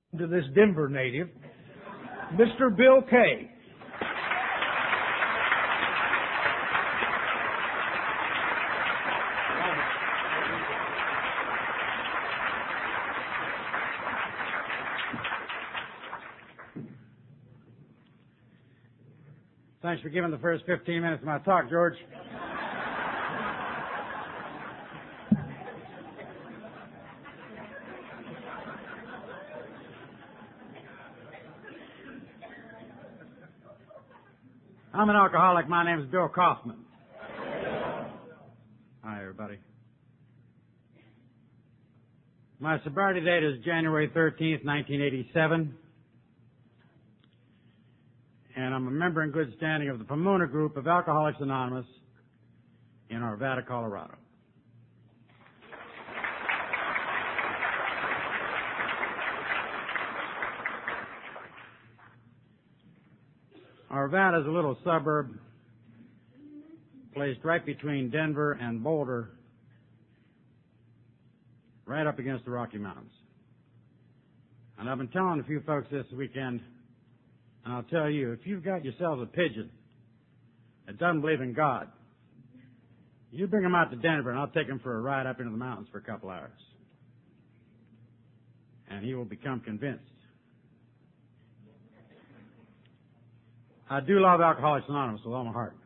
To this Denver native, Mr. Bill Kay. Thanks for giving the first 15 minutes of my talk, George. I'm an alcoholic. My name is Bill Kaufman. Hi, everybody. My sobriety date is January 13th, 1987. And I'm a member in good standing of the Pomona Group of Alcoholics Anonymous in Arvada, Colorado. Arvada is a little suburb placed right between Denver and Boulder, right up against the Rocky Mountains. And I've been telling a few folks this weekend, and I'll tell you, if you've got yourselves a pigeon that doesn't believe in God, you bring him out to Denver, and I'll take him for a ride up into the mountains for a couple hours. And he will become convinced. I do love Alcoholics Anonymous with all my heart.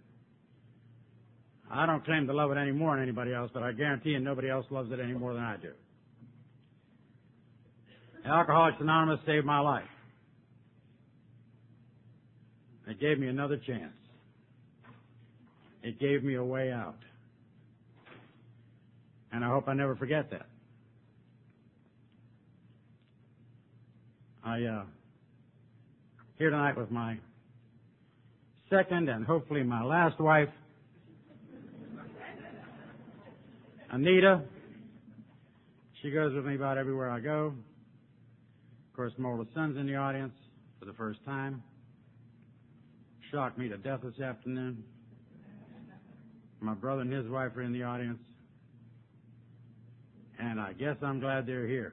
I don't claim to love it any more than anybody else, but I guarantee you nobody else loves it any more than I do. Alcoholics Anonymous saved my life. It gave me another chance. It gave me a way out. And I hope I never forget that. Here tonight with my second and hopefully my last wife, Anita. She goes with me about everywhere I go. Of course, my oldest son's in the audience for the first time. Shocked me to death this afternoon. My brother and his wife are in the audience. And I guess I'm glad they're here.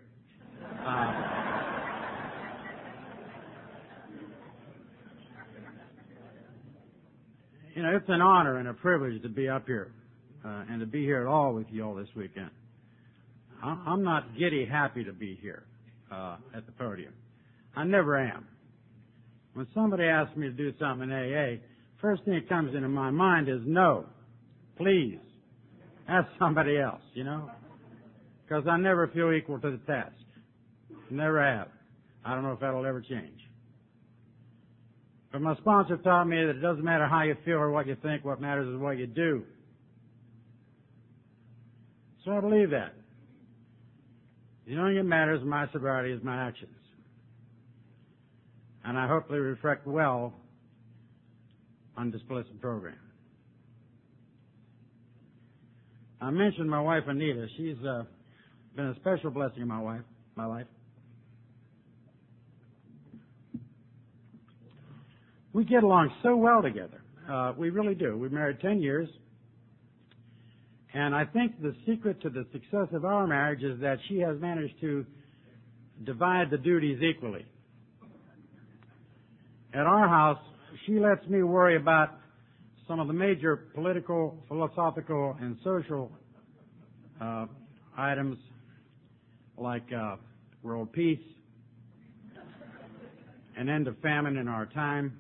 You know, it's an honor and a privilege to be up here and to be here at all with you all this weekend. I'm not giddy happy to be here at the podium. I never am. When somebody asks me to do something in AA, first thing that comes into my mind is no, please, ask somebody else, you know, because I never feel equal to the task. Never have. I don't know if that'll ever change. But my sponsor taught me that it doesn't matter how you feel or what you think. What matters is what you do. So I believe that. The only thing that matters in my sobriety is my actions. And I hope they reflect well on this blessed program. I mentioned my wife, Anita. She's been a special blessing in my life. We get along so well together. We really do. We've married 10 years. And I think the secret to the success of our marriage is that she has managed to divide the duties equally. At our house, she lets me worry about some of the major political, philosophical, and social items like world peace, an end of famine in our time,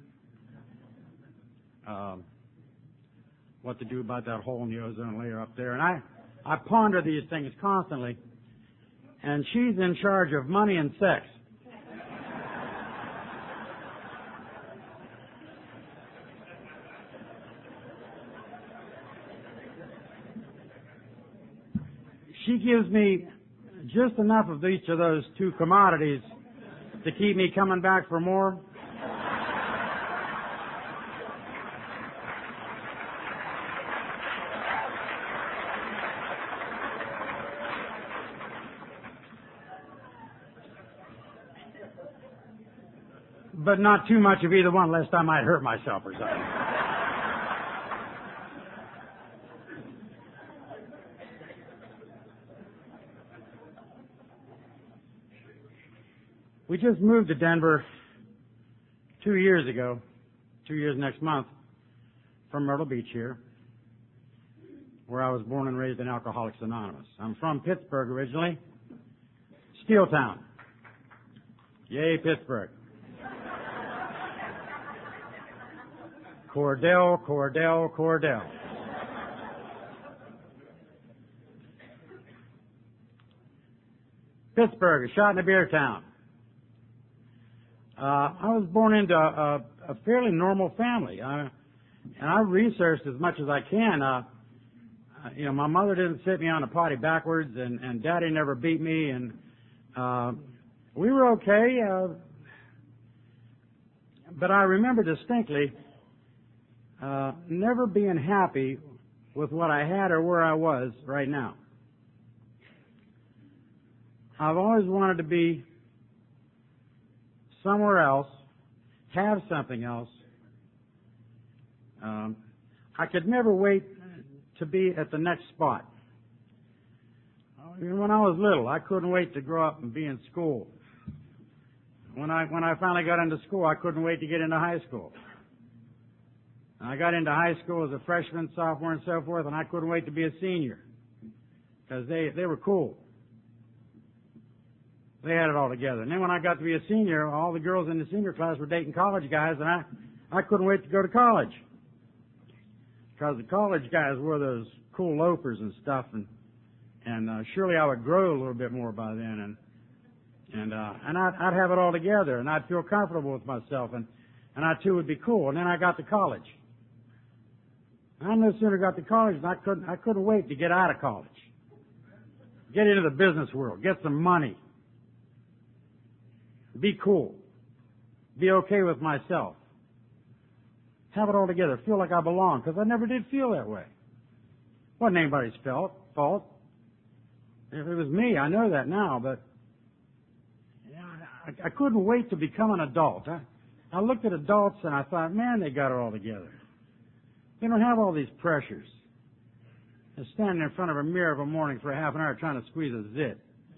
what to do about that hole in the ozone layer up there. And I ponder these things constantly, and she's in charge of money and sex. She gives me just enough of each of those two commodities to keep me coming back for more. But not too much of either one, lest I might hurt myself or something. We just moved to Denver 2 years ago, 2 years next month, from Myrtle Beach here, where I was born and raised in Alcoholics Anonymous. I'm from Pittsburgh originally, Steel Town. Yay, Pittsburgh. Cordell, Cordell, Cordell. Pittsburgh, a shot in a beer town. I was born into a fairly normal family, and I researched as much as I can. My mother didn't sit me on a potty backwards, and Daddy never beat me, and we were okay. But I remember distinctly never being happy with what I had or where I was right now. I've always wanted to be somewhere else, have something else. I could never wait to be at the next spot. When I was little, I couldn't wait to grow up and be in school. When I finally got into school, I couldn't wait to get into high school. I got into high school as a freshman, sophomore, and so forth, and I couldn't wait to be a senior because they were cool. They had it all together. And then when I got to be a senior, all the girls in the senior class were dating college guys, and I couldn't wait to go to college because the college guys were those cool loafers and stuff, and surely I would grow a little bit more by then, and I'd have it all together, and I'd feel comfortable with myself, and I too would be cool. And then I got to college. I no sooner got to college than I couldn't wait to get out of college, get into the business world, get some money, be cool, be okay with myself, have it all together, feel like I belong, because I never did feel that way. Wasn't anybody's fault. If it was me, I know that now, but I couldn't wait to become an adult. I looked at adults and I thought, man, they got it all together. They don't have all these pressures. They're standing in front of a mirror of a morning for a half an hour trying to squeeze a zit.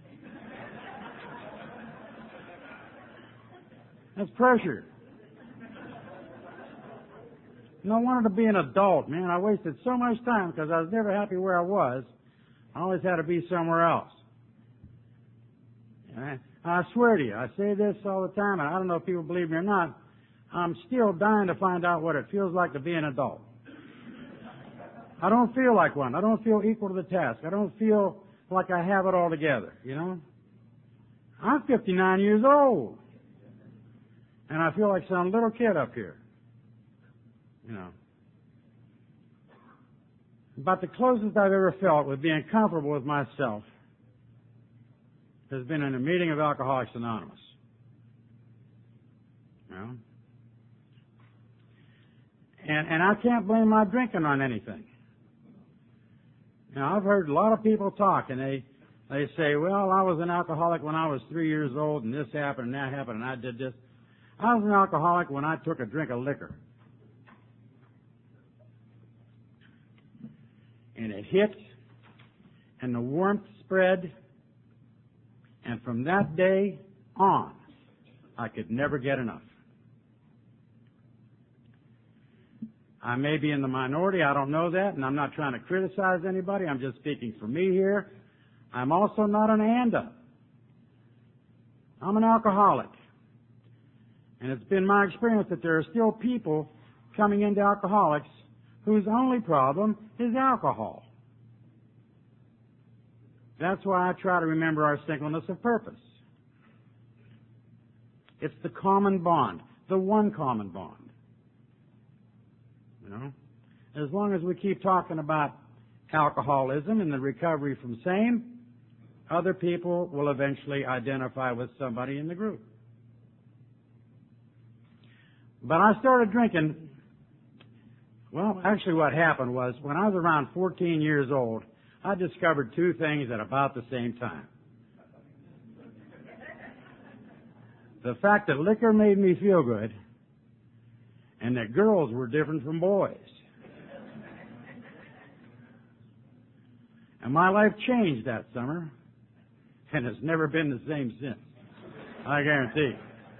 That's pressure. And I wanted to be an adult, man. I wasted so much time because I was never happy where I was. I always had to be somewhere else. I swear to you, I say this all the time, and I don't know if people believe me or not, I'm still dying to find out what it feels like to be an adult. I don't feel like one. I don't feel equal to the task. I don't feel like I have it all together, you know? I'm 59 years old, and I feel like some little kid up here, you know. About the closest I've ever felt with being comfortable with myself has been in a meeting of Alcoholics Anonymous. You know? And I can't blame my drinking on anything. You know, I've heard a lot of people talk, and they say, well, I was an alcoholic when I was 3 years old, and this happened, and that happened, and I did this. I was an alcoholic when I took a drink of liquor. And it hit, and the warmth spread, and from that day on, I could never get enough. I may be in the minority, I don't know that, and I'm not trying to criticize anybody, I'm just speaking for me here. I'm also not an and-up. I'm an alcoholic. And it's been my experience that there are still people coming into Alcoholics whose only problem is alcohol. That's why I try to remember our singleness of purpose. It's the common bond, the one common bond. You know, as long as we keep talking about alcoholism and the recovery from same, other people will eventually identify with somebody in the group. But I started drinking, well, actually what happened was when I was around 14 years old, I discovered two things at about the same time. The fact that liquor made me feel good, and that girls were different from boys. And my life changed that summer, and has never been the same since. I guarantee.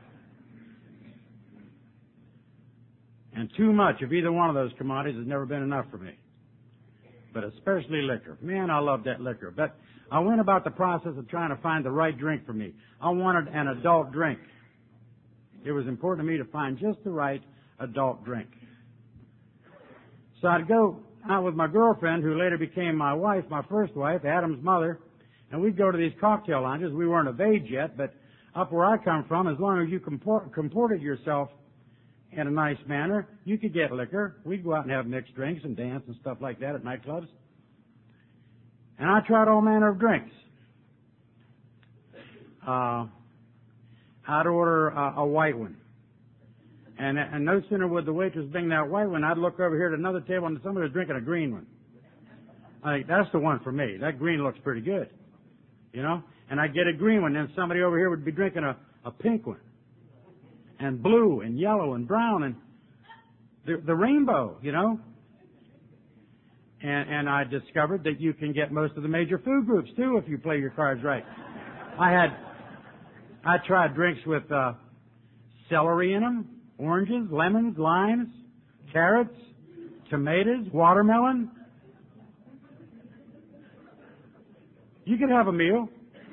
And too much of either one of those commodities has never been enough for me. But especially liquor. Man, I love that liquor. But I went about the process of trying to find the right drink for me. I wanted an adult drink. It was important to me to find just the right adult drink. So I'd go out with my girlfriend, who later became my wife, my first wife, Adam's mother, and we'd go to these cocktail lounges. We weren't of age yet, but up where I come from, as long as you comported yourself in a nice manner, you could get liquor. We'd go out and have mixed drinks and dance and stuff like that at nightclubs. And I tried all manner of drinks. I'd order a white one. And no sooner would the waitress bring that white one, I'd look over here at another table and somebody was drinking a green one. I think, that's the one for me. That green looks pretty good. You know? And I'd get a green one, and somebody over here would be drinking a pink one. And blue and yellow and brown and the rainbow, you know. And I discovered that you can get most of the major food groups too if you play your cards right. I tried drinks with celery in them, oranges, lemons, limes, carrots, tomatoes, watermelon. You could have a meal.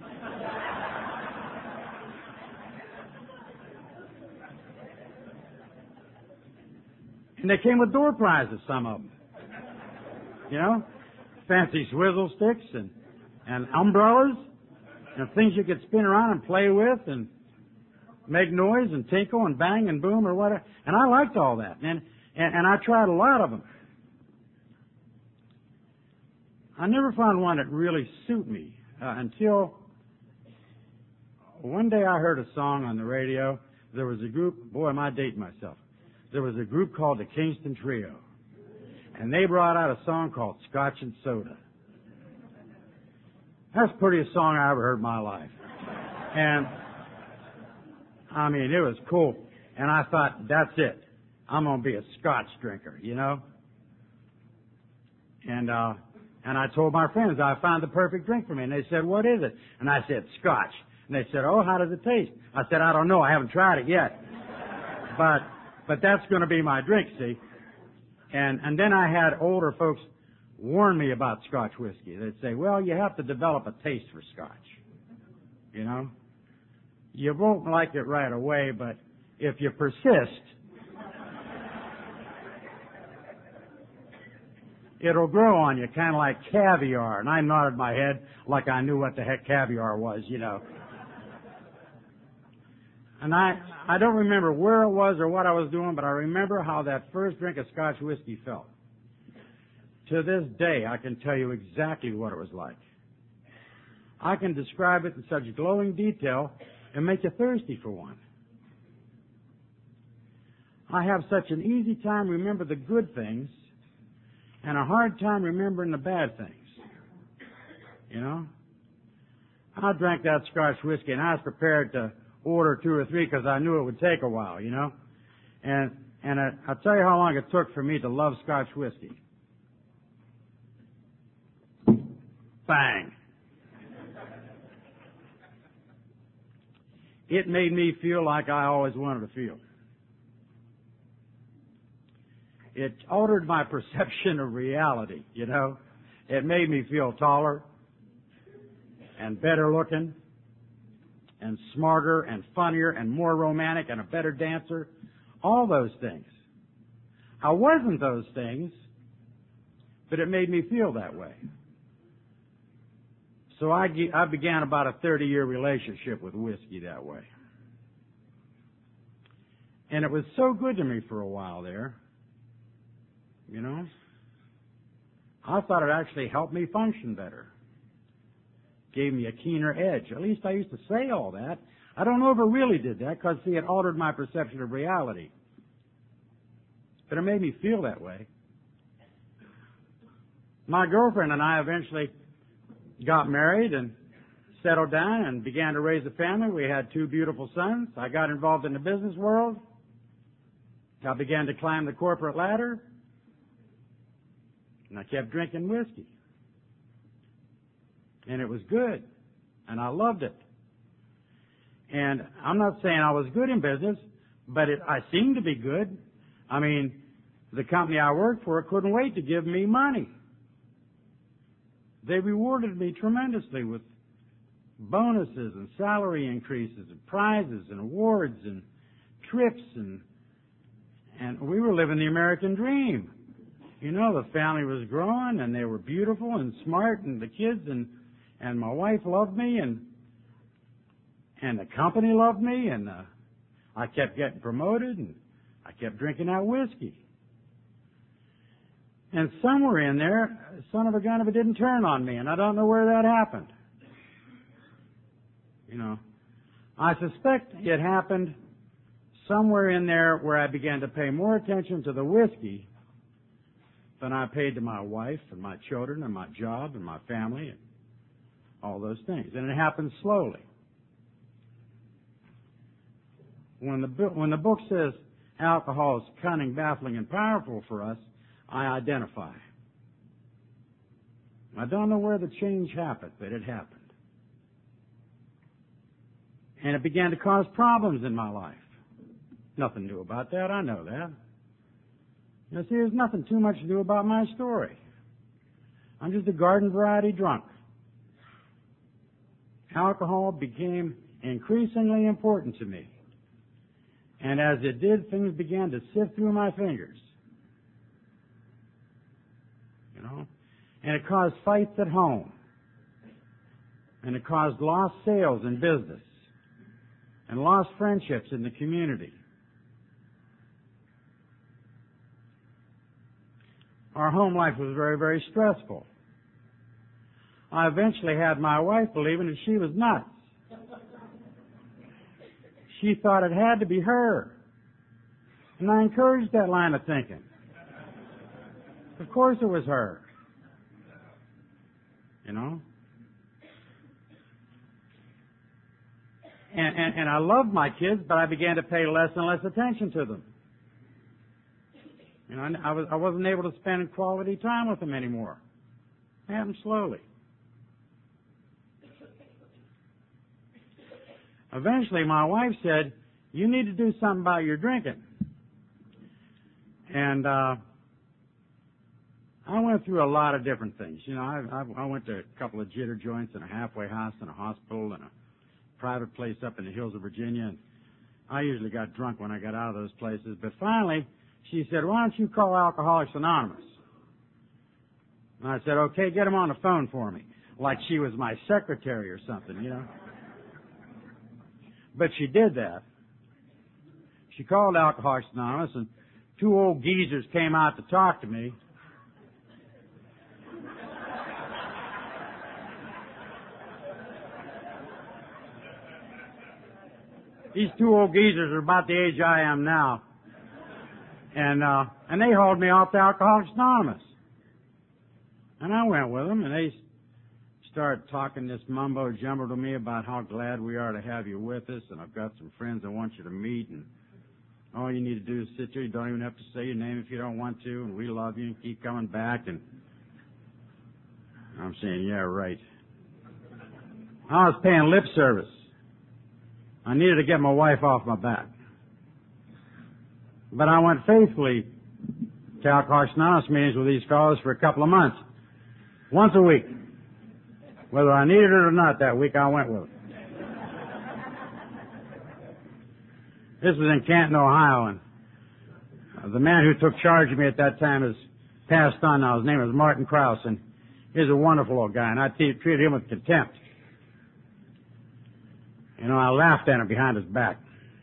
And they came with door prizes, some of them. You know, fancy swizzle sticks and umbrellas and things you could spin around and play with and make noise and tinkle and bang and boom or whatever. And I liked all that. And I tried a lot of them. I never found one that really suited me until one day I heard a song on the radio. There was a group, boy, am I dating myself. There was a group called the Kingston Trio. And they brought out a song called Scotch and Soda. That's the prettiest song I ever heard in my life. And, I mean, it was cool. And I thought, that's it. I'm going to be a Scotch drinker, you know. And I told my friends I found the perfect drink for me. And they said, what is it? And I said, Scotch. And they said, oh, how does it taste? I said, I don't know. I haven't tried it yet. But that's going to be my drink, see. And then I had older folks warn me about Scotch whiskey. They'd say, well, you have to develop a taste for Scotch. You know? You won't like it right away, but if you persist, it'll grow on you, kind of like caviar. And I nodded my head like I knew what the heck caviar was, you know. And I don't remember where it was or what I was doing, but I remember how that first drink of Scotch whiskey felt. To this day, I can tell you exactly what it was like. I can describe it in such glowing detail and make you thirsty for one. I have such an easy time remembering the good things and a hard time remembering the bad things. You know? I drank that Scotch whiskey and I was prepared to order 2 or 3 because I knew it would take a while, you know. And I'll tell you how long it took for me to love Scotch whiskey. Bang. It made me feel like I always wanted to feel. It altered my perception of reality, you know. It made me feel taller and better looking and smarter and funnier and more romantic and a better dancer. All those things. I wasn't those things, but it made me feel that way. So I began about a 30-year relationship with whiskey that way. And it was so good to me for a while there, you know. I thought it actually helped me function better. Gave me a keener edge. At least I used to say all that. I don't know if it really did that because, see, it altered my perception of reality. But it made me feel that way. My girlfriend and I eventually got married and settled down and began to raise a family. We had 2 beautiful sons. I got involved in the business world. I began to climb the corporate ladder. And I kept drinking whiskey. And it was good. And I loved it. And I'm not saying I was good in business, but I seemed to be good. I mean, the company I worked for couldn't wait to give me money. They rewarded me tremendously with bonuses and salary increases and prizes and awards and trips and we were living the American dream. You know, the family was growing and they were beautiful and smart and the kids and my wife loved me and the company loved me and I kept getting promoted and I kept drinking that whiskey. And somewhere in there, son of a gun if it didn't turn on me, and I don't know where that happened. You know, I suspect it happened somewhere in there where I began to pay more attention to the whiskey than I paid to my wife and my children and my job and my family and all those things. And it happened slowly. When the book says alcohol is cunning, baffling, and powerful for us, I identify. I don't know where the change happened, but it happened. And it began to cause problems in my life. Nothing new about that, I know that. You see, there's nothing too much new about my story. I'm just a garden variety drunk. Alcohol became increasingly important to me. And as it did, things began to sift through my fingers. You know? And it caused fights at home. And it caused lost sales in business. And lost friendships in the community. Our home life was very, very stressful. I eventually had my wife believing that she was nuts. She thought it had to be her. And I encouraged that line of thinking. Of course it was her. You know? And I loved my kids, but I began to pay less and less attention to them. You know, I wasn't able to spend quality time with them anymore. It happened slowly. Eventually, my wife said, "You need to do something about your drinking." And I went through a lot of different things. You know, I went to a couple of jitter joints and a halfway house and a hospital and a private place up in the hills of Virginia. And I usually got drunk when I got out of those places. But finally, she said, "Why don't you call Alcoholics Anonymous?" And I said, "Okay, get them on the phone for me." Like she was my secretary or something, you know. But she did that. She called Alcoholics Anonymous, and two old geezers came out to talk to me. These two old geezers are about the age I am now. And they hauled me off to Alcoholics Anonymous. And I went with them, and they started talking this mumbo-jumbo to me about how glad we are to have you with us, and I've got some friends I want you to meet, and all you need to do is sit there. You don't even have to say your name if you don't want to, and we love you and keep coming back. And I'm saying, yeah, right. I was paying lip service. I needed to get my wife off my back. But I went faithfully to Alcoholics Anonymous meetings with these fellows for a couple of months. Once a week. Whether I needed it or not that week, I went with them. This was in Canton, Ohio, and the man who took charge of me at that time has passed on now. His name is Martin Krause, and he's a wonderful old guy, and I treated him with contempt. You know, I laughed at him behind his back.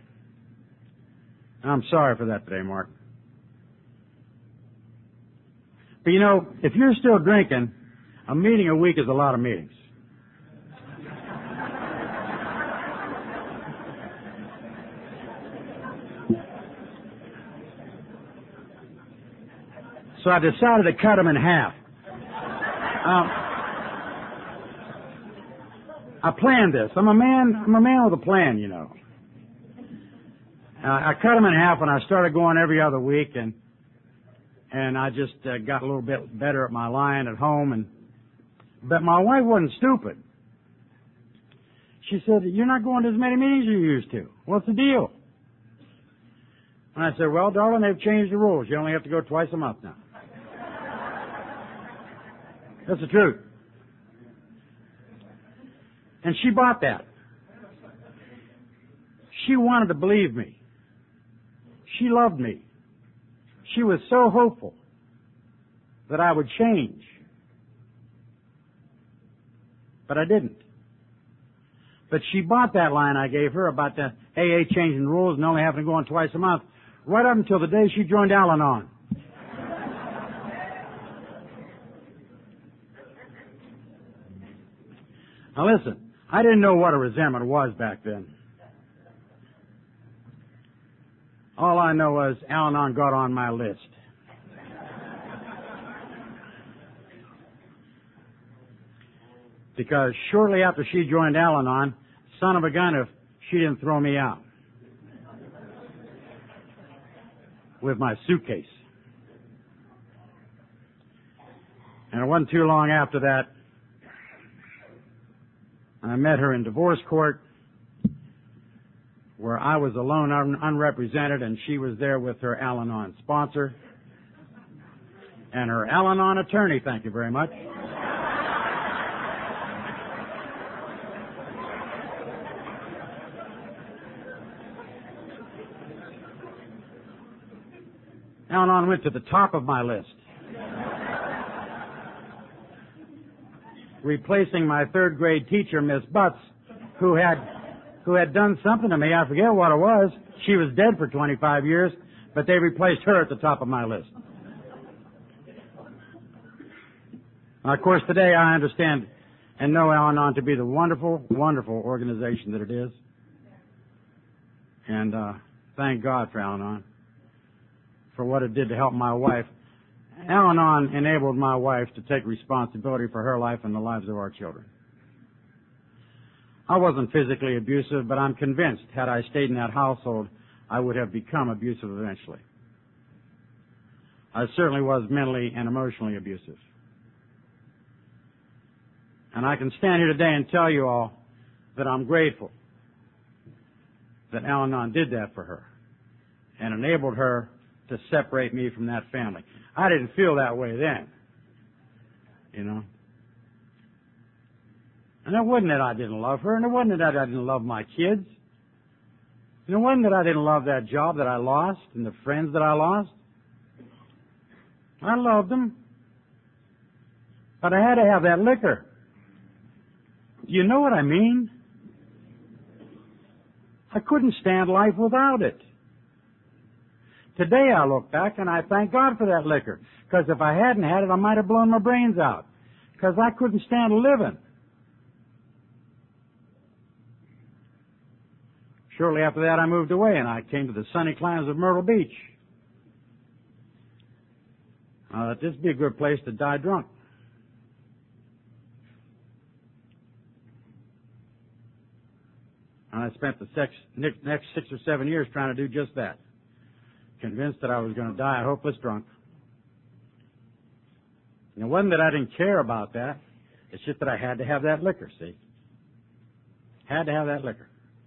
I'm sorry for that today, Mark. But you know, if you're still drinking, a meeting a week is a lot of meetings. So I decided to cut them in half. I planned this. I'm a man with a plan, you know. I cut them in half and I started going every other week, and I just got a little bit better at my lying at home. But my wife wasn't stupid. She said, "You're not going to as many meetings as you used to. What's the deal?" And I said, "Well, darling, they've changed the rules. You only have to go twice a month now." That's the truth. And she bought that. She wanted to believe me. She loved me. She was so hopeful that I would change. But I didn't. But she bought that line I gave her about the AA changing the rules and only having to go on twice a month, right up until the day she joined Al-Anon. Now listen, I didn't know what a resentment was back then. All I know was Al-Anon got on my list. Because shortly after she joined Al-Anon, son of a gun if she didn't throw me out with my suitcase. And it wasn't too long after that, I met her in divorce court, where I was alone, unrepresented, and she was there with her Al-Anon sponsor and her Al-Anon attorney, thank you very much. Al-Anon went to the top of my list, replacing my third grade teacher, Miss Butts, who had done something to me. I forget what it was. She was dead for 25 years, but they replaced her at the top of my list. Now, of course, today I understand and know Al-Anon to be the wonderful, wonderful organization that it is. And thank God for Al-Anon, for what it did to help my wife. Al-Anon enabled my wife to take responsibility for her life and the lives of our children. I wasn't physically abusive, but I'm convinced had I stayed in that household, I would have become abusive eventually. I certainly was mentally and emotionally abusive. And I can stand here today and tell you all that I'm grateful that Al-Anon did that for her and enabled her to separate me from that family. I didn't feel that way then, you know. And it wasn't that I didn't love her, and it wasn't that I didn't love my kids. And it wasn't that I didn't love that job that I lost and the friends that I lost. I loved them. But I had to have that liquor. Do you know what I mean? I couldn't stand life without it. Today I look back and I thank God for that liquor. Because if I hadn't had it, I might have blown my brains out. Because I couldn't stand living. Shortly after that, I moved away and I came to the sunny climes of Myrtle Beach. This would be a good place to die drunk. And I spent the next 6 or 7 years trying to do just that. Convinced that I was going to die a hopeless drunk. And it wasn't that I didn't care about that. It's just that I had to have that liquor, see. Had to have that liquor.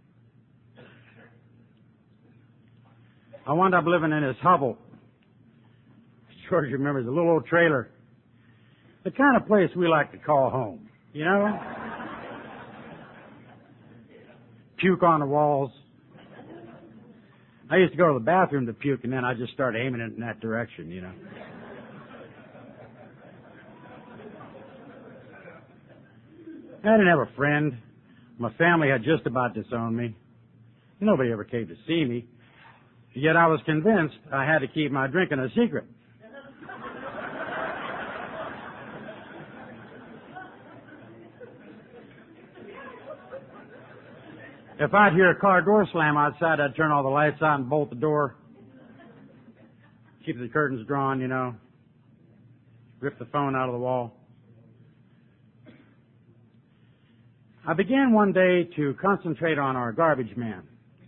I wound up living in this hovel. George remembers a little old trailer. The kind of place we like to call home, you know? Puke on the walls. I used to go to the bathroom to puke, and then I just started aiming it in that direction, you know. I didn't have a friend. My family had just about disowned me. Nobody ever came to see me. Yet I was convinced I had to keep my drinking a secret. If I'd hear a car door slam outside, I'd turn all the lights out and bolt the door. Keep the curtains drawn, you know. Rip the phone out of the wall. I began one day to concentrate on our garbage man.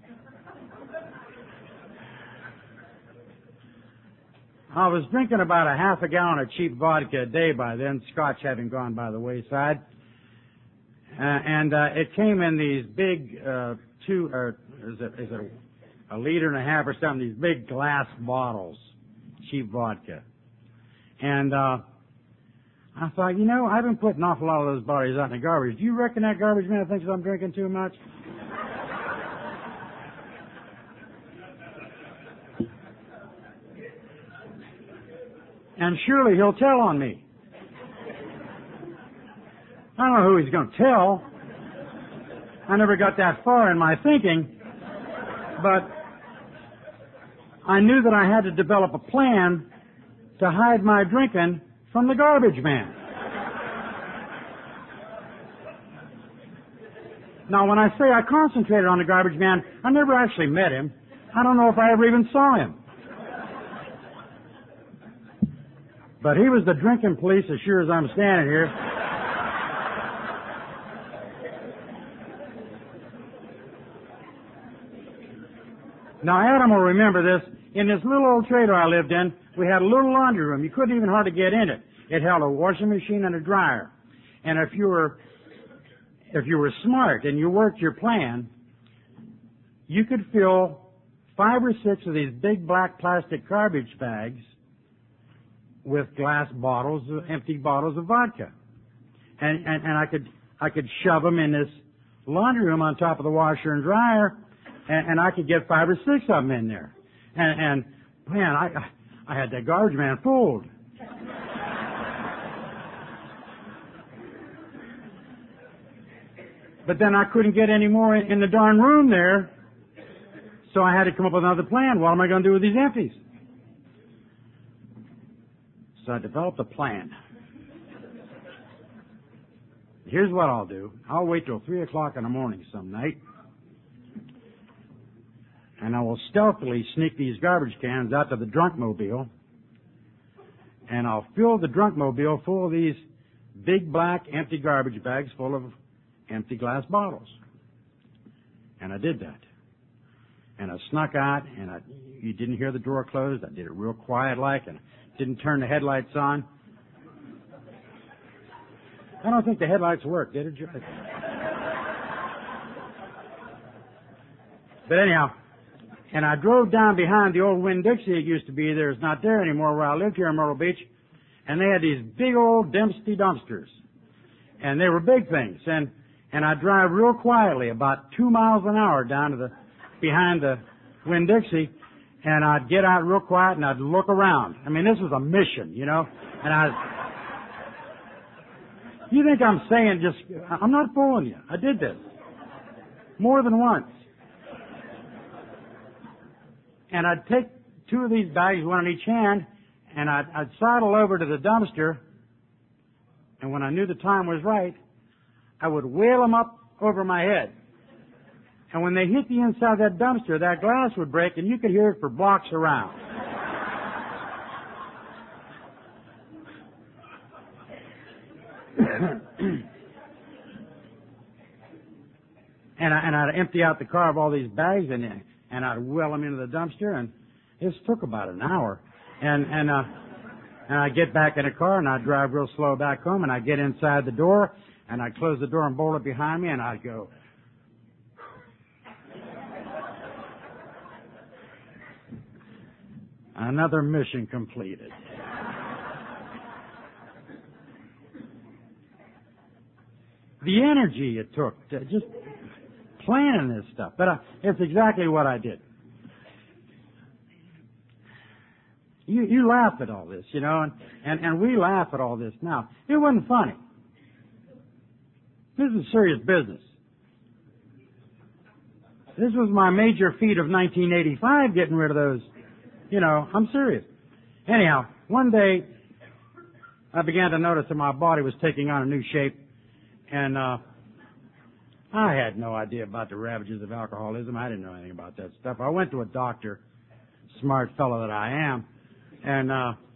I was drinking about a half a gallon of cheap vodka a day by then, Scotch having gone by the wayside. It came in these big is it a liter and a half or something? These big glass bottles, cheap vodka. And I thought, I've been putting an awful lot of those bottles out in the garbage. Do you reckon that garbage man thinks I'm drinking too much? And surely he'll tell on me. I don't know who he's going to tell. I never got that far in my thinking. But I knew that I had to develop a plan to hide my drinking from the garbage man. Now, when I say I concentrated on the garbage man, I never actually met him. I don't know if I ever even saw him. But he was the drinking police as sure as I'm standing here. Now, Adam will remember this. In this little old trailer I lived in, we had a little laundry room. You couldn't even hardly get in it. It held a washing machine and a dryer. And if you were smart and you worked your plan, you could fill 5 or 6 of these big black plastic garbage bags with glass bottles, empty bottles of vodka. And I could shove them in this laundry room on top of the washer and dryer, and I could get 5 or 6 of them in there. And man, I had that garbage man fooled. But then I couldn't get any more in the darn room there, so I had to come up with another plan. What am I going to do with these empties? So I developed a plan. Here's what I'll do. I'll wait till 3 o'clock in the morning some night, and I will stealthily sneak these garbage cans out to the drunk mobile, and I'll fill the drunk mobile full of these big black empty garbage bags full of empty glass bottles. And I did that. And I snuck out, and you didn't hear the door closed. I did it real quiet like, and didn't turn the headlights on. I don't think the headlights worked, did it? But anyhow, and I drove down behind the old Winn-Dixie it used to be there. It's not there anymore where I lived here in Myrtle Beach. And they had these big old Dempsey dumpsters. And they were big things. And I'd drive real quietly, about 2 miles an hour down to behind the Winn-Dixie, and I'd get out real quiet and I'd look around. I mean, this was a mission, And you think I'm saying I'm not fooling you. I did this more than once. And I'd take 2 of these bags, one in each hand, and I'd sidle over to the dumpster, and when I knew the time was right, I would wheel them up over my head. And when they hit the inside of that dumpster, that glass would break, and you could hear it for blocks around. And I'd empty out the car of all these bags, and I'd wheel them into the dumpster, and this took about an hour. And I'd get back in the car, and I'd drive real slow back home, and I'd get inside the door, and I'd close the door and bolt it behind me, and I'd go, another mission completed. The energy it took to just planning this stuff. But it's exactly what I did. You laugh at all this, and we laugh at all this now. It wasn't funny. This is serious business. This was my major feat of 1985, getting rid of those. I'm serious. Anyhow, one day I began to notice that my body was taking on a new shape, and I had no idea about the ravages of alcoholism. I didn't know anything about that stuff. I went to a doctor, smart fellow that I am, and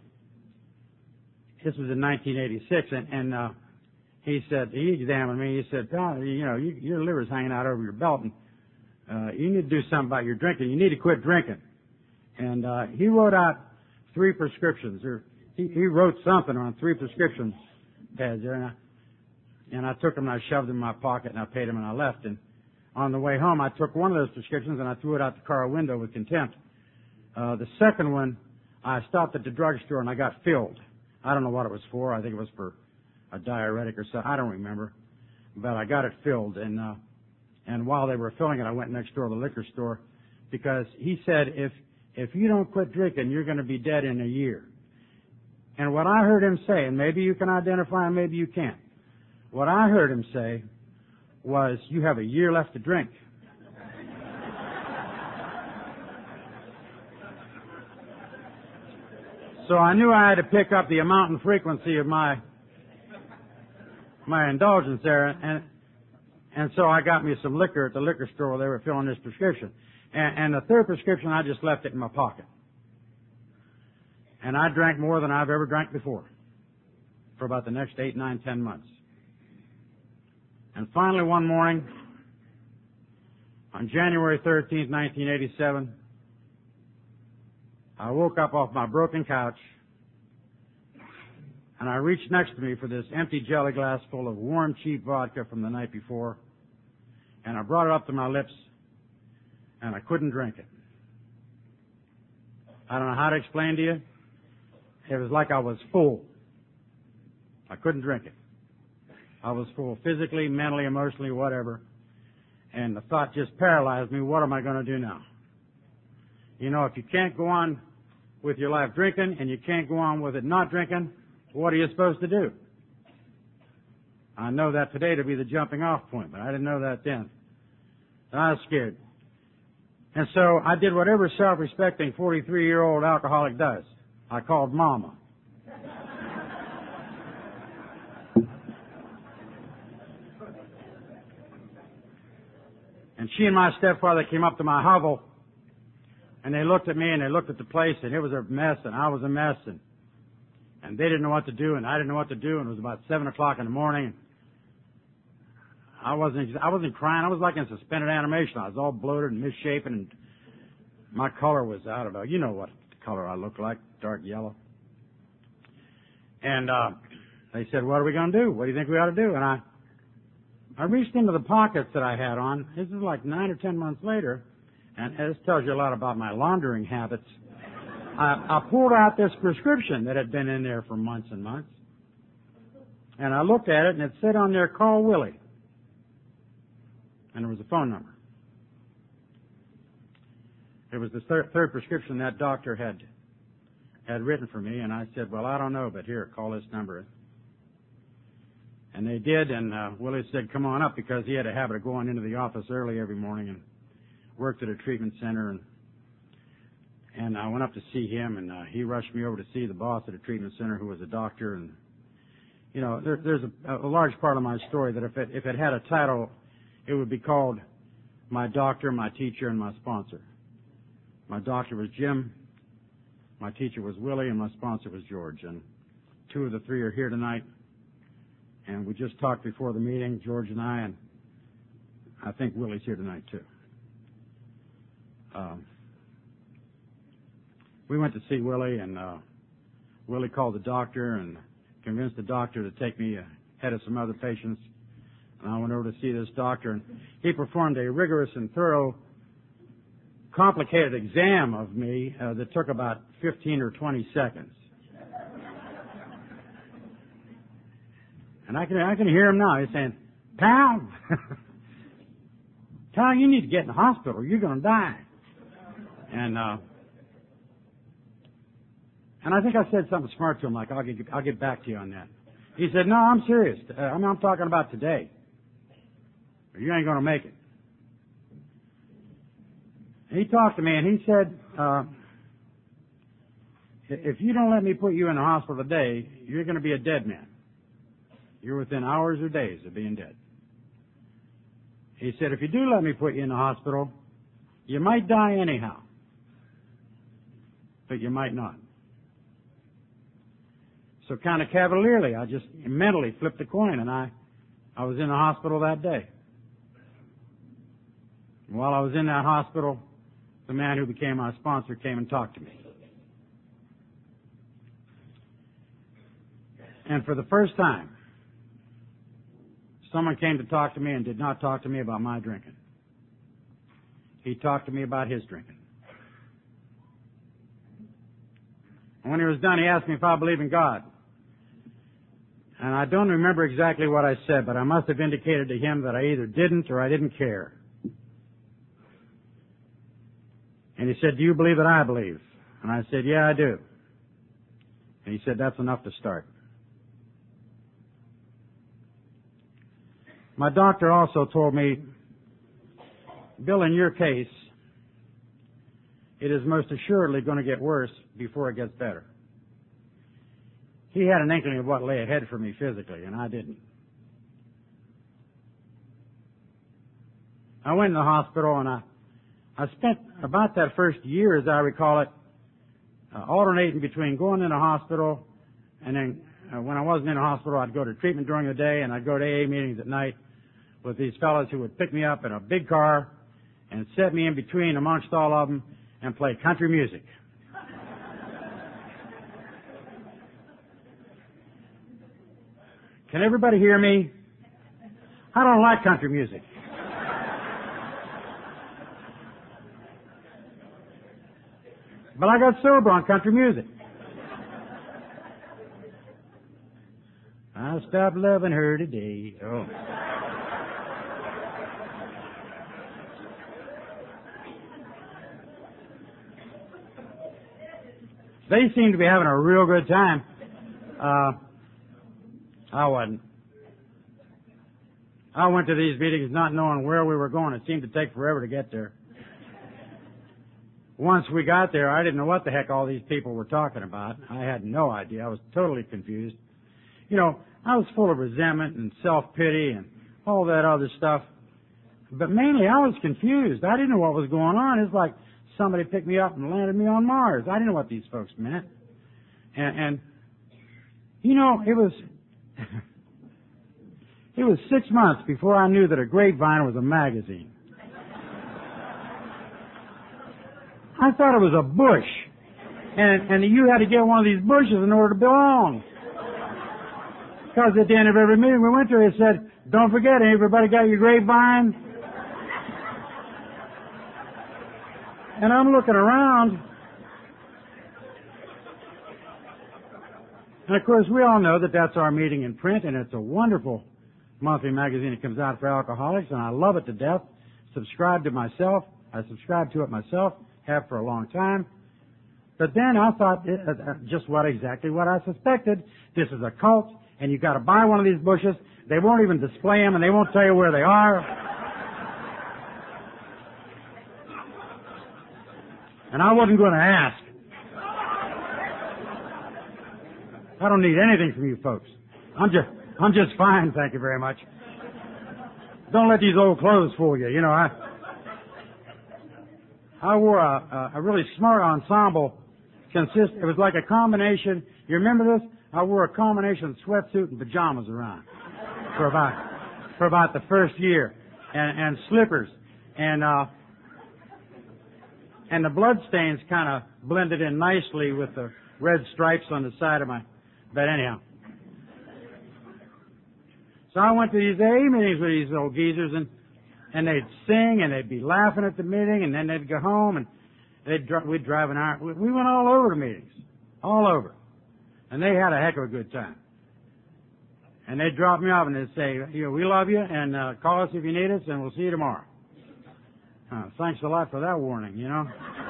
this was in 1986, and he examined me. He said, "Oh, your liver's hanging out over your belt, and you need to do something about your drinking. You need to quit drinking." And he wrote out 3 prescriptions, or he wrote something on 3 prescription pads there. And And I took them and I shoved them in my pocket and I paid them and I left. And on the way home, I took one of those prescriptions and I threw it out the car window with contempt. The second one, I stopped at the drugstore and I got filled. I don't know what it was for. I think it was for a diuretic or something. I don't remember. But I got it filled. And while they were filling it, I went next door to the liquor store because he said, if you don't quit drinking, you're going to be dead in a year. And what I heard him say, and maybe you can identify and maybe you can't, what I heard him say was, you have a year left to drink. So I knew I had to pick up the amount and frequency of my indulgence there, and so I got me some liquor at the liquor store where they were filling this prescription. And the third prescription, I just left it in my pocket. And I drank more than I've ever drank before for about the next 8, 9, 10 months. And finally one morning, on January 13th, 1987, I woke up off my broken couch and I reached next to me for this empty jelly glass full of warm, cheap vodka from the night before, and I brought it up to my lips and I couldn't drink it. I don't know how to explain to you. It was like I was full. I couldn't drink it. I was full physically, mentally, emotionally, whatever. And the thought just paralyzed me. What am I going to do now? You know, if you can't go on with your life drinking and you can't go on with it not drinking, what are you supposed to do? I know that today to be the jumping off point, but I didn't know that then. I was scared. And so I did whatever a self-respecting 43-year-old alcoholic does. I called Mama. And she and my stepfather came up to my hovel, and they looked at me and they looked at the place, and it was a mess, and I was a mess, and they didn't know what to do, and I didn't know what to do, and it was about 7 o'clock in the morning. I wasn't crying. I was like in suspended animation. I was all bloated and misshapen, and my color was, I don't know, you know what color I look like, dark yellow. And they said, what are we going to do? What do you think we ought to do? And I reached into the pockets that I had on. This is like 9 or 10 months later, and this tells you a lot about my laundering habits. I pulled out this prescription that had been in there for months and months, and I looked at it, and it said on there, call Willie. And there was a phone number. It was the third prescription that doctor had written for me, and I said, well, I don't know, but here, call this number. And they did, and Willie said, come on up, because he had a habit of going into the office early every morning and worked at a treatment center. And I went up to see him, and he rushed me over to see the boss at a treatment center who was a doctor. And, you know, there's a large part of my story that if it had a title, it would be called My Doctor, My Teacher, and My Sponsor. My doctor was Jim, my teacher was Willie, and my sponsor was George. And 2 of the 3 are here tonight. And we just talked before the meeting, George and I think Willie's here tonight too. We went to see Willie, and Willie called the doctor and convinced the doctor to take me ahead of some other patients. And I went over to see this doctor, and he performed a rigorous and thorough, complicated exam of me that took about 15 or 20 seconds. And I can hear him now. He's saying, pal, you need to get in the hospital. You're going to die. And I think I said something smart to him, like, I'll get back to you on that. He said, no, I'm serious. I'm talking about today. You ain't going to make it. He talked to me, and he said, if you don't let me put you in the hospital today, you're going to be a dead man. You're within hours or days of being dead. He said, if you do let me put you in the hospital, you might die anyhow, but you might not. So kind of cavalierly, I just mentally flipped a coin, and I was in the hospital that day. While I was in that hospital, the man who became my sponsor came and talked to me. And for the first time, someone came to talk to me and did not talk to me about my drinking. He talked to me about his drinking. And when he was done, he asked me if I believe in God. And I don't remember exactly what I said, but I must have indicated to him that I either didn't or I didn't care. And he said, "Do you believe that I believe?" And I said, "Yeah, I do." And he said, "That's enough to start." My doctor also told me, "Bill, in your case, it is most assuredly going to get worse before it gets better." He had an inkling of what lay ahead for me physically, and I didn't. I went in the hospital, and I spent about that first year, as I recall it, alternating between going in the hospital, and then when I wasn't in the hospital, I'd go to treatment during the day, and I'd go to AA meetings at night with these fellows who would pick me up in a big car and set me in between amongst all of them and play country music. Can everybody hear me? I don't like country music. But I got sober on country music. I stopped loving her today. Oh. They seem to be having a real good time. I wasn't. I went to these meetings not knowing where we were going. It seemed to take forever to get there. Once we got there, I didn't know what the heck all these people were talking about. I had no idea. I was totally confused. You know, I was full of resentment and self-pity and all that other stuff. But mainly I was confused. I didn't know what was going on. It's like somebody picked me up and landed me on Mars. I didn't know what these folks meant. And you know, it was 6 months before I knew that a grapevine was a magazine. I thought it was a bush. And you had to get one of these bushes in order to belong. Because at the end of every meeting we went to, they said, "Don't forget, everybody got your grapevine?" And I'm looking around. And of course, we all know that that's our meeting in print, and it's a wonderful monthly magazine that comes out for alcoholics, and I love it to death. Subscribe to myself. I subscribe to it myself, have for a long time. But then I thought just exactly what I suspected. This is a cult, and you've got to buy one of these bushes. They won't even display them, and they won't tell you where they are. And I wasn't going to ask. I don't need anything from you folks. I'm just fine, thank you very much. Don't let these old clothes fool you. You know, I wore a really smart ensemble. It was like a combination. You remember this? I wore a combination sweatsuit and pajamas around for about the first year, and slippers, and the blood stains kind of blended in nicely with the red stripes on the side of my. But anyhow, so I went to these AA meetings with these old geezers, and they'd sing, and they'd be laughing at the meeting, and then they'd go home, and we'd drive an hour. We went all over the meetings, all over, and they had a heck of a good time. And they'd drop me off, and they'd say, "You know, we love you, and call us if you need us, and we'll see you tomorrow." Thanks a lot for that warning, you know.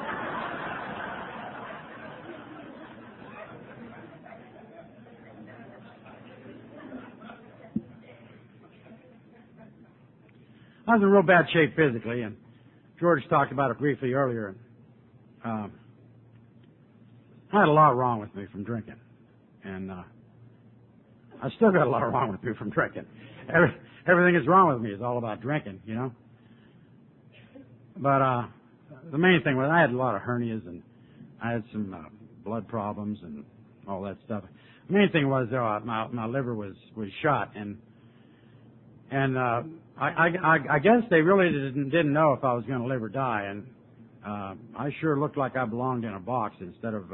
I was in real bad shape physically, and George talked about it briefly earlier. I had a lot wrong with me from drinking, and I still got a lot wrong with me from drinking. Everything that's wrong with me is all about drinking, you know. But the main thing was I had a lot of hernias, and I had some blood problems and all that stuff. The main thing was though my liver was shot, and I guess they really didn't know if I was going to live or die, and I sure looked like I belonged in a box instead of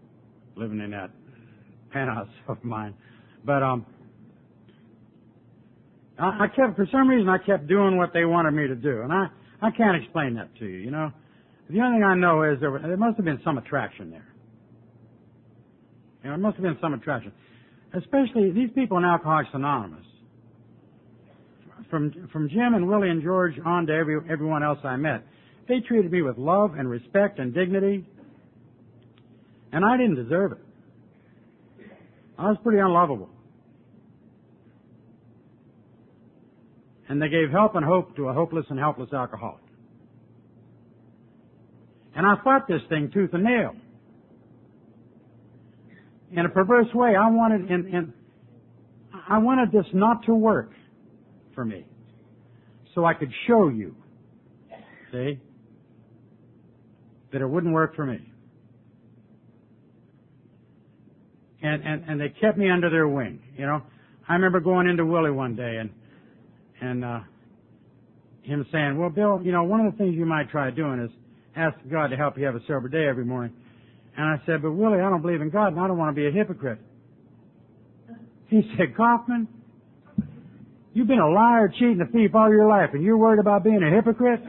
living in that penthouse of mine. But For some reason, I kept doing what they wanted me to do, and I can't explain that to you, you know. The only thing I know is there must have been some attraction there. You know, there must have been some attraction. Especially these people in Alcoholics Anonymous. From Jim and Willie and George on to everyone else I met, they treated me with love and respect and dignity, and I didn't deserve it. I was pretty unlovable. And they gave help and hope to a hopeless and helpless alcoholic. And I fought this thing tooth and nail. In a perverse way, I wanted this not to work for me, so I could show you, see, that it wouldn't work for me. And they kept me under their wing. You know, I remember going into Willie one day and him saying, "Well, Bill, you know, one of the things you might try doing is ask God to help you have a sober day every morning." And I said, "But Willie, I don't believe in God, and I don't want to be a hypocrite." He said, "Kaufman, you've been a liar, cheat, and a thief all your life, and you're worried about being a hypocrite?"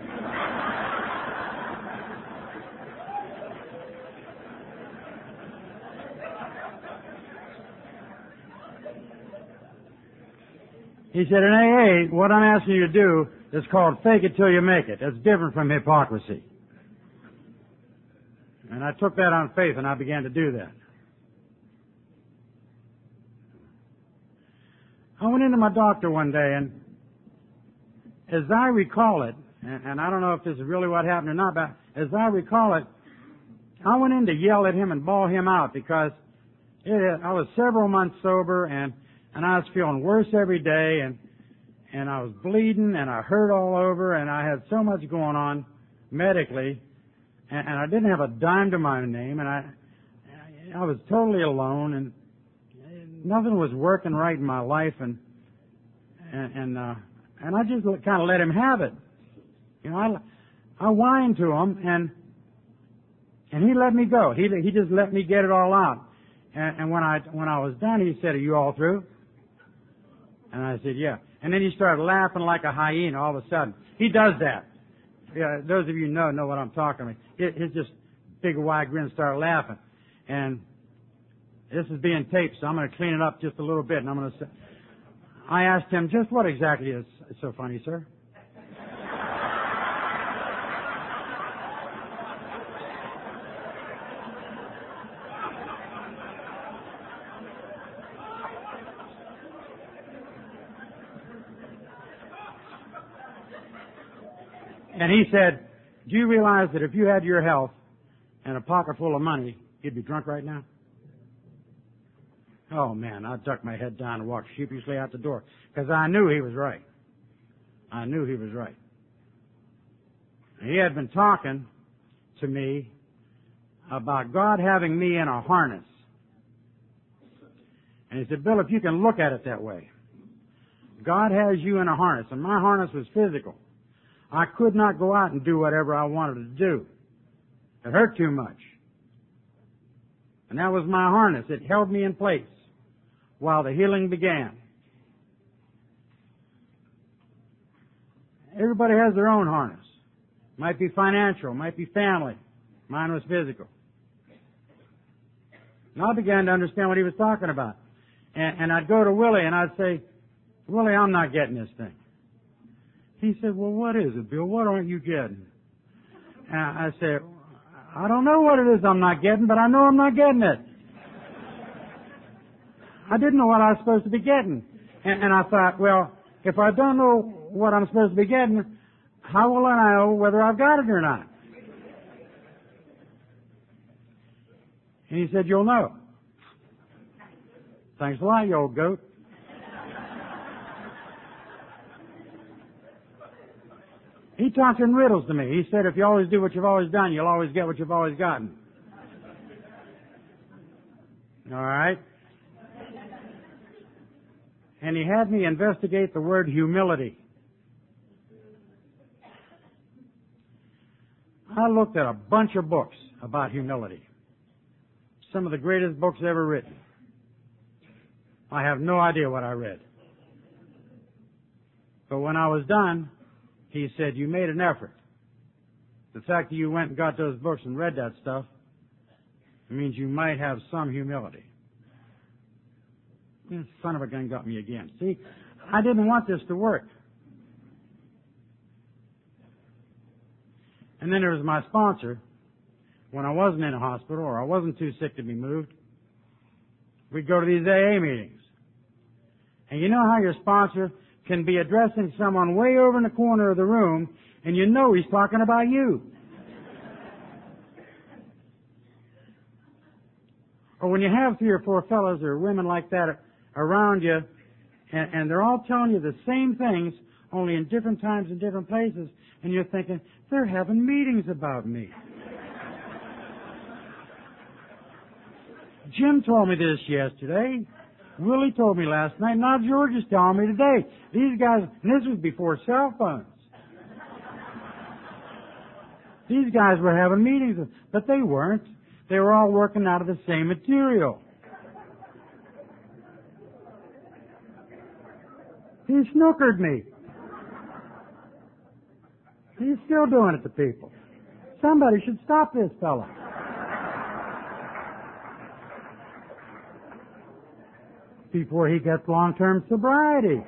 He said, "In AA, what I'm asking you to do is called fake it till you make it. That's different from hypocrisy." And I took that on faith, and I began to do that. I went into my doctor one day, and as I recall it, and I don't know if this is really what happened or not, but as I recall it, I went in to yell at him and bawl him out because I was several months sober, and I was feeling worse every day, and I was bleeding, and I hurt all over, and I had so much going on medically, and I didn't have a dime to my name, and I was totally alone, and nothing was working right in my life, and I just kind of let him have it. You know, I whined to him, and he let me go. He just let me get it all out. And when I was done, he said, "Are you all through?" And I said, "Yeah." And then he started laughing like a hyena all of a sudden. He does that. Yeah, those of you who know what I'm talking about. His just big wide grin started laughing. And this is being taped, so I'm going to clean it up just a little bit. And I'm going to say, I asked him, "Just what exactly is so funny, sir?" And he said, "Do you realize that if you had your health and a pocket full of money, you'd be drunk right now?" Oh, man, I ducked my head down and walked sheepishly out the door because I knew he was right. I knew he was right. He had been talking to me about God having me in a harness. And he said, "Bill, if you can look at it that way, God has you in a harness." And my harness was physical. I could not go out and do whatever I wanted to do. It hurt too much. And that was my harness. It held me in place while the healing began. Everybody has their own harness. Might be financial, might be family. Mine was physical. And I began to understand what he was talking about. And I'd go to Willie and I'd say, "Willie, I'm not getting this thing." He said, "Well, what is it, Bill? What aren't you getting?" And I said, "I don't know what it is I'm not getting, but I know I'm not getting it." I didn't know what I was supposed to be getting. And I thought, well, if I don't know what I'm supposed to be getting, how will I know whether I've got it or not? And he said, "You'll know." Thanks a lot, you old goat. He talked in riddles to me. He said, if you always do what you've always done, you'll always get what you've always gotten. All right? And he had me investigate the word humility. I looked at a bunch of books about humility. Some of the greatest books ever written. I have no idea what I read. But when I was done, he said, "You made an effort. The fact that you went and got those books and read that stuff means you might have some humility." This son of a gun got me again. See, I didn't want this to work. And then there was my sponsor. When I wasn't in a hospital or I wasn't too sick to be moved, we'd go to these AA meetings. And you know how your sponsor can be addressing someone way over in the corner of the room, and you know he's talking about you. Or when you have 3 or 4 fellows or women like that around you, and they're all telling you the same things, only in different times and different places, and you're thinking, they're having meetings about me. Jim told me this yesterday. Willie told me last night. Now George is telling me today. These guys, and this was before cell phones. These guys were having meetings, but they weren't. They were all working out of the same material. He snookered me. He's still doing it to people. Somebody should stop this fella. Before he gets long-term sobriety.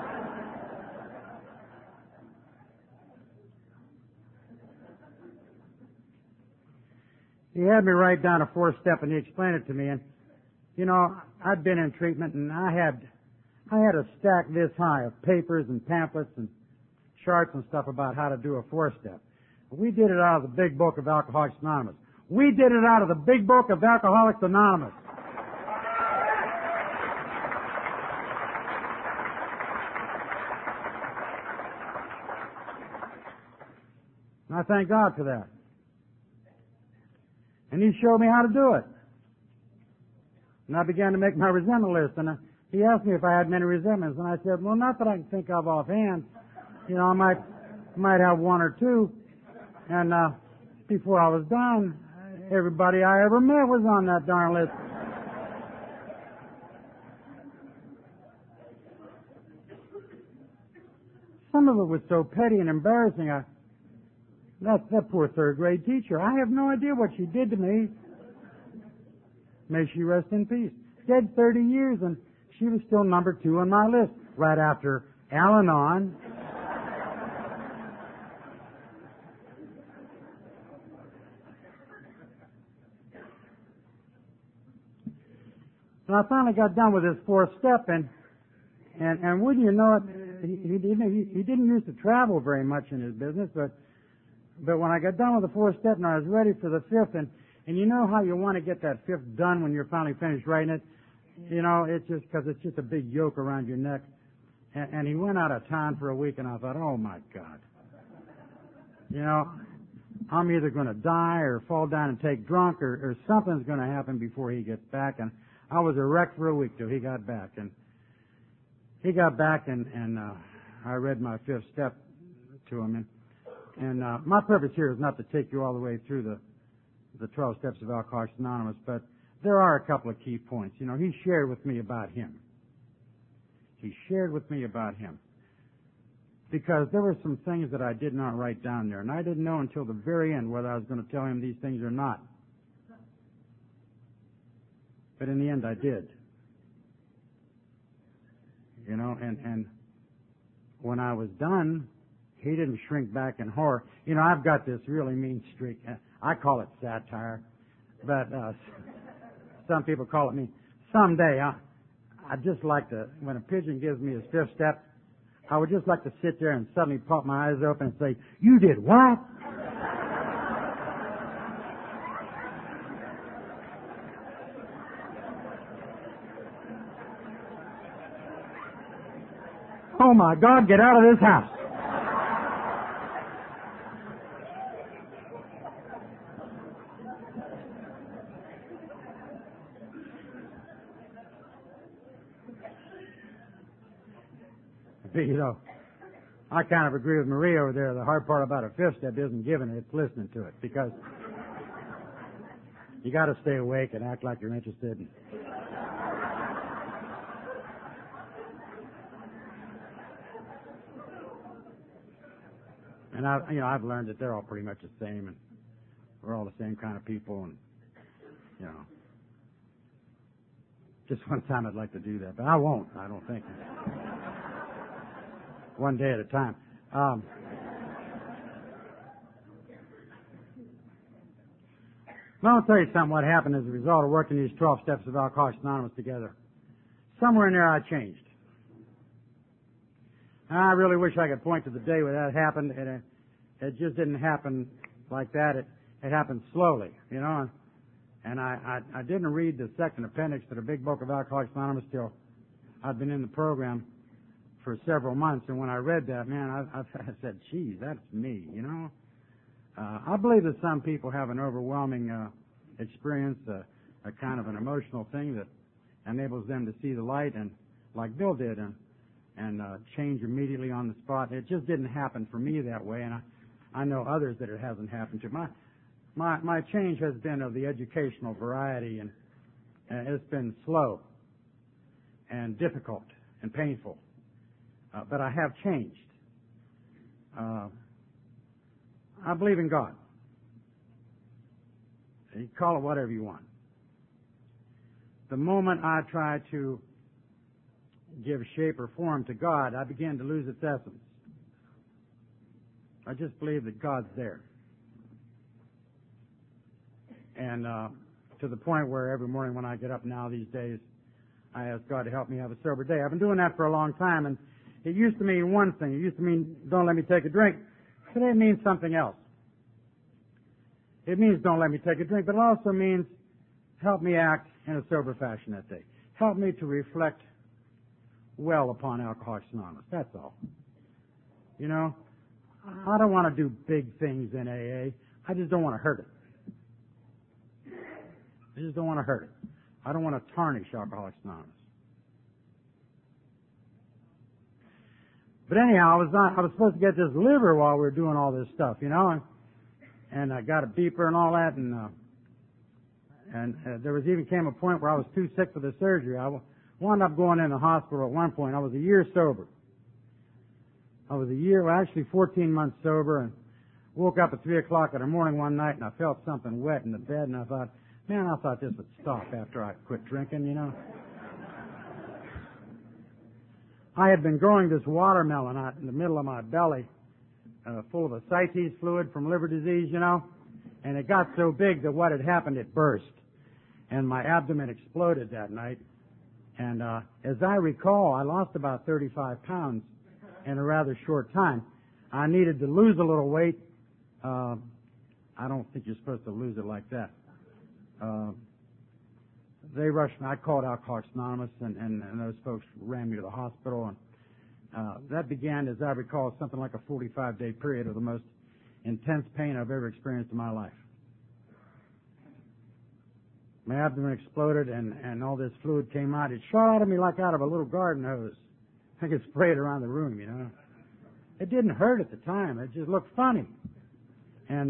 He had me write down a 4-step, and he explained it to me. And you know, I'd been in treatment, and I had a stack this high of papers and pamphlets and charts and stuff about how to do a 4-step. We did it out of the Big Book of Alcoholics Anonymous. We did it out of the Big Book of Alcoholics Anonymous. And I thank God for that. And he showed me how to do it. And I began to make my resentment list. And he asked me if I had many resentments. And I said, well, not that I can think of offhand. You know, I might have 1 or 2. And before I was done, everybody I ever met was on that darn list. Some of it was so petty and embarrassing. That poor 3rd grade teacher. I have no idea what she did to me. May she rest in peace. Dead 30 years, and she was still number 2 on my list, right after Al-Anon. And I finally got done with this 4th step, and wouldn't you know it, he didn't used to travel very much in his business, but when I got done with the 4th step and I was ready for the 5th, and you know how you want to get that 5th done when you're finally finished writing it? You know, it's just because it's just a big yoke around your neck. And he went out of town for a week, and I thought, oh my God. You know, I'm either going to die or fall down and take drunk or something's going to happen before he gets back. And I was a wreck for a week till he got back. And he got back, and I read my 5th step to him. And my purpose here is not to take you all the way through the 12 steps of Alcoholics Anonymous, but there are a couple of key points. You know, he shared with me about him. He shared with me about him. Because there were some things that I did not write down there, and I didn't know until the very end whether I was going to tell him these things or not. But in the end, I did. You know, and when I was done, he didn't shrink back in horror. You know, I've got this really mean streak. I call it satire, but some people call it mean. Someday, I'd just like to, when a pigeon gives me his 5th step, I would just like to sit there and suddenly pop my eyes open and say, "You did what?" Oh my God, get out of this house. You know, I kind of agree with Marie over there. The hard part about a 5th step isn't giving it, it's listening to it, because you got to stay awake and act like you're interested. And I've learned that they're all pretty much the same, and we're all the same kind of people, and just one time I'd like to do that, but I won't. I don't think. One day at a time. Well, I'll tell you something. What happened as a result of working these 12 steps of Alcoholics Anonymous together. Somewhere in there, I changed. And I really wish I could point to the day where that happened, and it just didn't happen like that. It happened slowly, And I didn't read the second appendix to the Big Book of Alcoholics Anonymous till I'd been in the program for several months. And when I read that, man, I said, geez, that's me, I believe that some people have an overwhelming experience, a kind of an emotional thing that enables them to see the light, and like Bill did, and change immediately on the spot. It just didn't happen for me that way, and I know others that it hasn't happened to. My change has been of the educational variety, and it's been slow and difficult and painful, but I have changed. I believe in God. You call it whatever you want. The moment I try to give shape or form to God, I begin to lose its essence. I just believe that God's there. And to the point where every morning when I get up now these days, I ask God to help me have a sober day. I've been doing that for a long time, and it used to mean one thing. It used to mean, don't let me take a drink. Today it means something else. It means don't let me take a drink, but it also means help me act in a sober fashion that day. Help me to reflect well upon Alcoholics Anonymous. That's all. I don't want to do big things in AA. I just don't want to hurt it. I just don't want to hurt it. I don't want to tarnish Alcoholics Anonymous. But anyhow, I was supposed to get this liver while we were doing all this stuff, and I got a beeper and all that, and there was came a point where I was too sick for the surgery. I wound up going in the hospital at one point. I was a year sober. I was 14 months sober, and woke up at 3 o'clock in the morning one night, and I felt something wet in the bed, and I thought this would stop after I quit drinking, I had been growing this watermelon out in the middle of my belly, full of ascites fluid from liver disease, and it got so big that what had happened, it burst. And my abdomen exploded that night. And as I recall, I lost about 35 pounds in a rather short time. I needed to lose a little weight. I don't think you're supposed to lose it like that. They rushed me. I called Alcoholics Anonymous, and those folks ran me to the hospital. And that began, as I recall, something like a 45-day period of the most intense pain I've ever experienced in my life. My abdomen exploded, and all this fluid came out. It shot out of me like out of a little garden hose. I could spray it around the room, It didn't hurt at the time. It just looked funny. And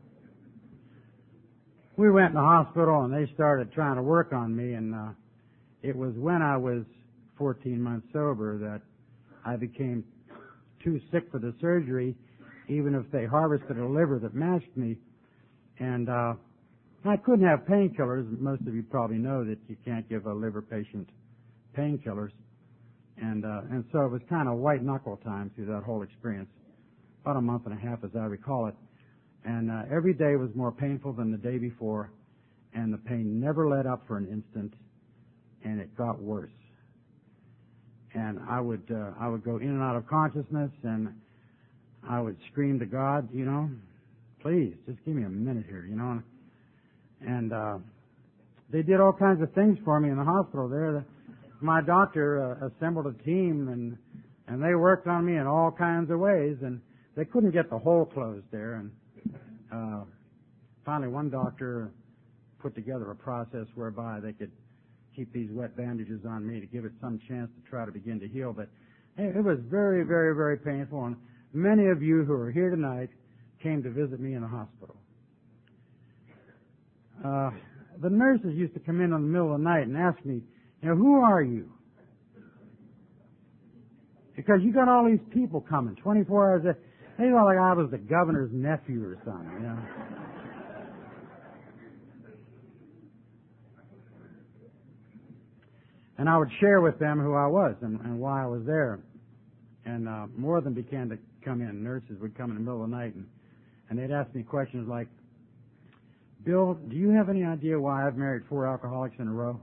we went in the hospital, and they started trying to work on me, and it was when I was 14 months sober that I became too sick for the surgery, even if they harvested a liver that matched me. And I couldn't have painkillers. Most of you probably know that you can't give a liver patient painkillers. And so it was kind of white knuckle time through that whole experience, about a month and a half as I recall it. And every day was more painful than the day before, and the pain never let up for an instant, and it got worse. And I would go in and out of consciousness, and I would scream to God, please, just give me a minute here, And they did all kinds of things for me in the hospital there. My doctor assembled a team, and they worked on me in all kinds of ways, and they couldn't get the hole closed there. And finally, one doctor put together a process whereby they could keep these wet bandages on me to give it some chance to try to begin to heal. But it was very, very, very painful, and many of you who are here tonight came to visit me in the hospital. The nurses used to come in the middle of the night and ask me, who are you? Because you got all these people coming 24 hours a day. They felt like I was the governor's nephew or something, you know. And I would share with them who I was and why I was there. And more of them began to come in. Nurses would come in the middle of the night, and they'd ask me questions like, Bill, do you have any idea why I've married 4 alcoholics in a row?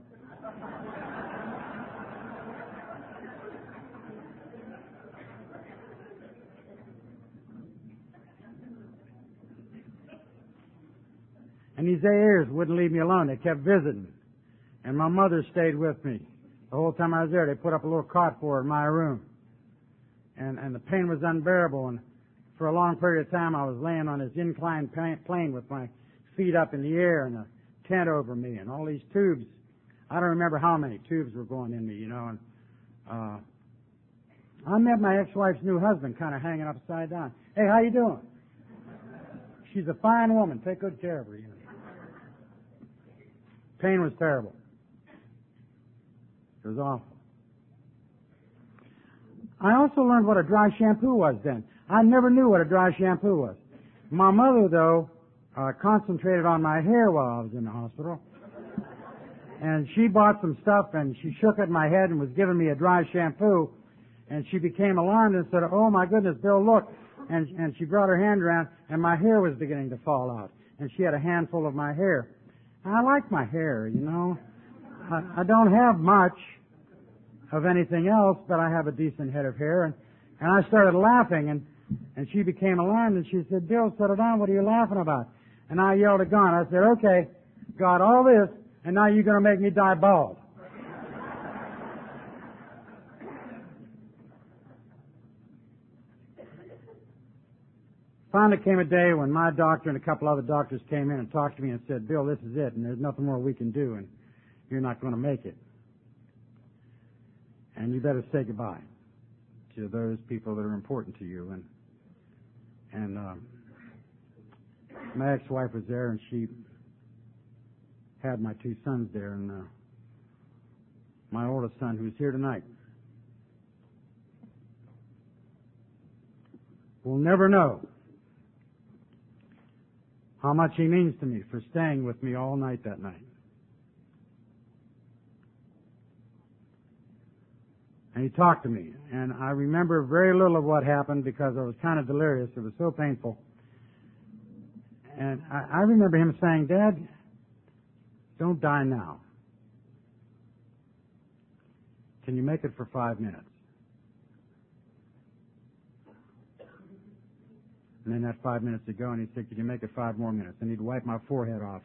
And these AAers wouldn't leave me alone. They kept visiting. And my mother stayed with me. The whole time I was there, they put up a little cot for her in my room. And the pain was unbearable. And for a long period of time, I was laying on this inclined plane with my feet up in the air and a tent over me and all these tubes. I don't remember how many tubes were going in me, you know. And I met my ex-wife's new husband kind of hanging upside down. Hey, how you doing? She's a fine woman. Take good care of her, you know. Pain was terrible. It was awful. I also learned what a dry shampoo was then. I never knew what a dry shampoo was. My mother, though, concentrated on my hair while I was in the hospital. And she bought some stuff and she shook it in my head and was giving me a dry shampoo. And she became alarmed and said, oh my goodness, Bill, look. And she brought her hand around and my hair was beginning to fall out. And she had a handful of my hair. I like my hair, you know. I don't have much of anything else, but I have a decent head of hair. And I started laughing, and she became alarmed, and she said, Bill, settle down. What are you laughing about? And I yelled at God. I said, okay, God, all this, and now you're going to make me die bald. Finally came a day when my doctor and a couple other doctors came in and talked to me and said, Bill, this is it, and there's nothing more we can do, and you're not going to make it. And you better say goodbye to those people that are important to you. And my ex-wife was there, and she had my 2 sons there, and my oldest son, who's here tonight. We'll never know how much he means to me for staying with me all night that night. And he talked to me, and I remember very little of what happened because I was kind of delirious. It was so painful. And I remember him saying, Dad, don't die now. Can you make it for 5 minutes? And then that 5 minutes would go, and he'd say, can you make it 5 more minutes? And he'd wipe my forehead off.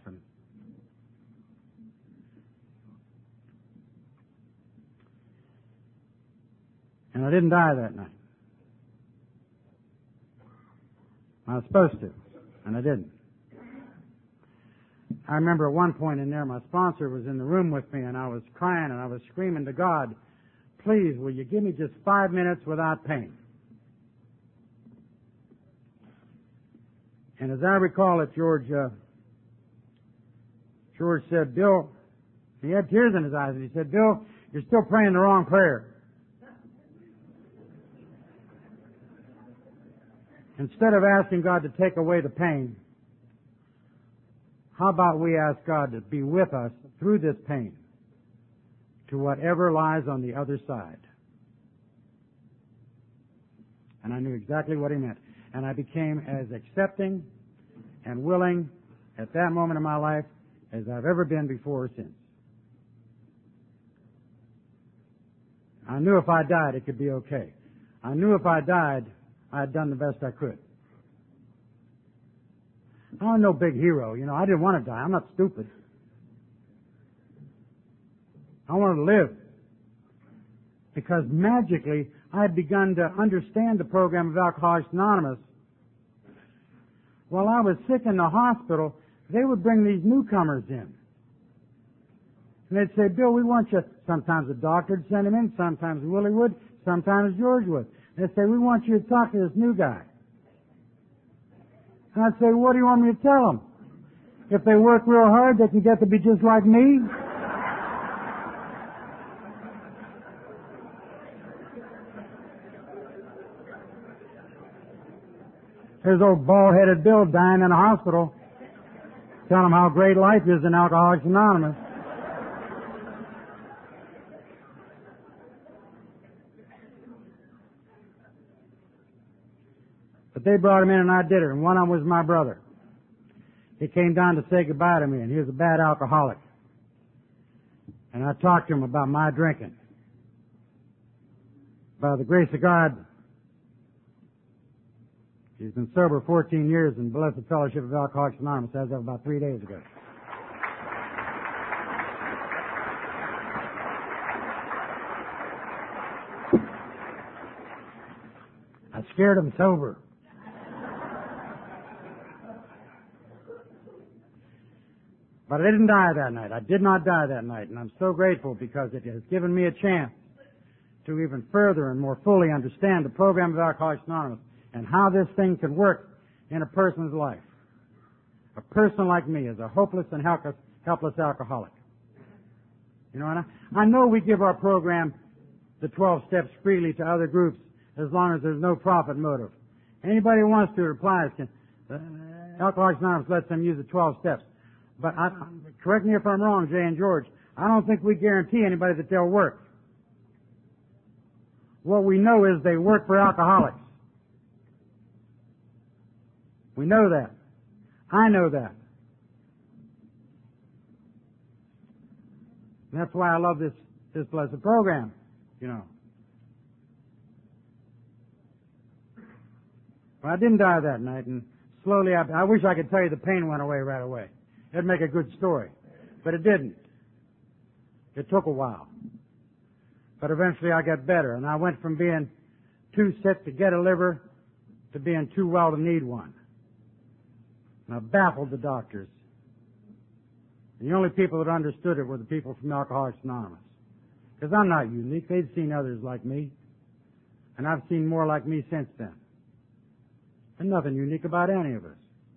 And I didn't die that night. I was supposed to, and I didn't. I remember at one point in there, my sponsor was in the room with me, and I was crying, and I was screaming to God, please, will you give me just 5 minutes without pain? And as I recall it, George said, Bill, he had tears in his eyes, and he said, Bill, you're still praying the wrong prayer. Instead of asking God to take away the pain, how about we ask God to be with us through this pain to whatever lies on the other side? And I knew exactly what he meant. And I became as accepting and willing at that moment in my life as I've ever been before or since. I knew if I died, it could be okay. I knew if I died, I had done the best I could. I'm no big hero, you know. I didn't want to die. I'm not stupid. I wanted to live. Because magically, I had begun to understand the program of Alcoholics Anonymous. While I was sick in the hospital, they would bring these newcomers in. And they'd say, Bill, we want you. Sometimes the doctor would send him in, sometimes Willie would, sometimes George would. They'd say, we want you to talk to this new guy. And I'd say, what do you want me to tell them? If they work real hard, they can get to be just like me? There's old bald-headed Bill dying in a hospital. Tell him how great life is in Alcoholics Anonymous. But they brought him in and I did it, and one of them was my brother. He came down to say goodbye to me, and he was a bad alcoholic. And I talked to him about my drinking. By the grace of God, he's been sober 14 years in Blessed Fellowship of Alcoholics Anonymous as of about 3 days ago. I scared him sober. But I didn't die that night. I did not die that night, and I'm so grateful because it has given me a chance to even further and more fully understand the program of Alcoholics Anonymous and how this thing can work in a person's life. A person like me is a hopeless and helpless alcoholic. You know, and I know we give our program, the 12 steps, freely to other groups as long as there's no profit motive. Anybody who wants to reply, Alcoholics Anonymous lets them use the 12 steps. But correct me if I'm wrong, Jay and George, I don't think we guarantee anybody that they'll work. What we know is they work for alcoholics. We know that. I know that. And that's why I love this blessed program, you know. But I didn't die that night, and slowly I wish I could tell you the pain went away right away. It'd make a good story. But it didn't. It took a while. But eventually I got better, and I went from being too sick to get a liver to being too well to need one. And I baffled the doctors. The only people that understood it were the people from Alcoholics Anonymous. Because I'm not unique. They'd seen others like me. And I've seen more like me since then. There's nothing unique about any of us.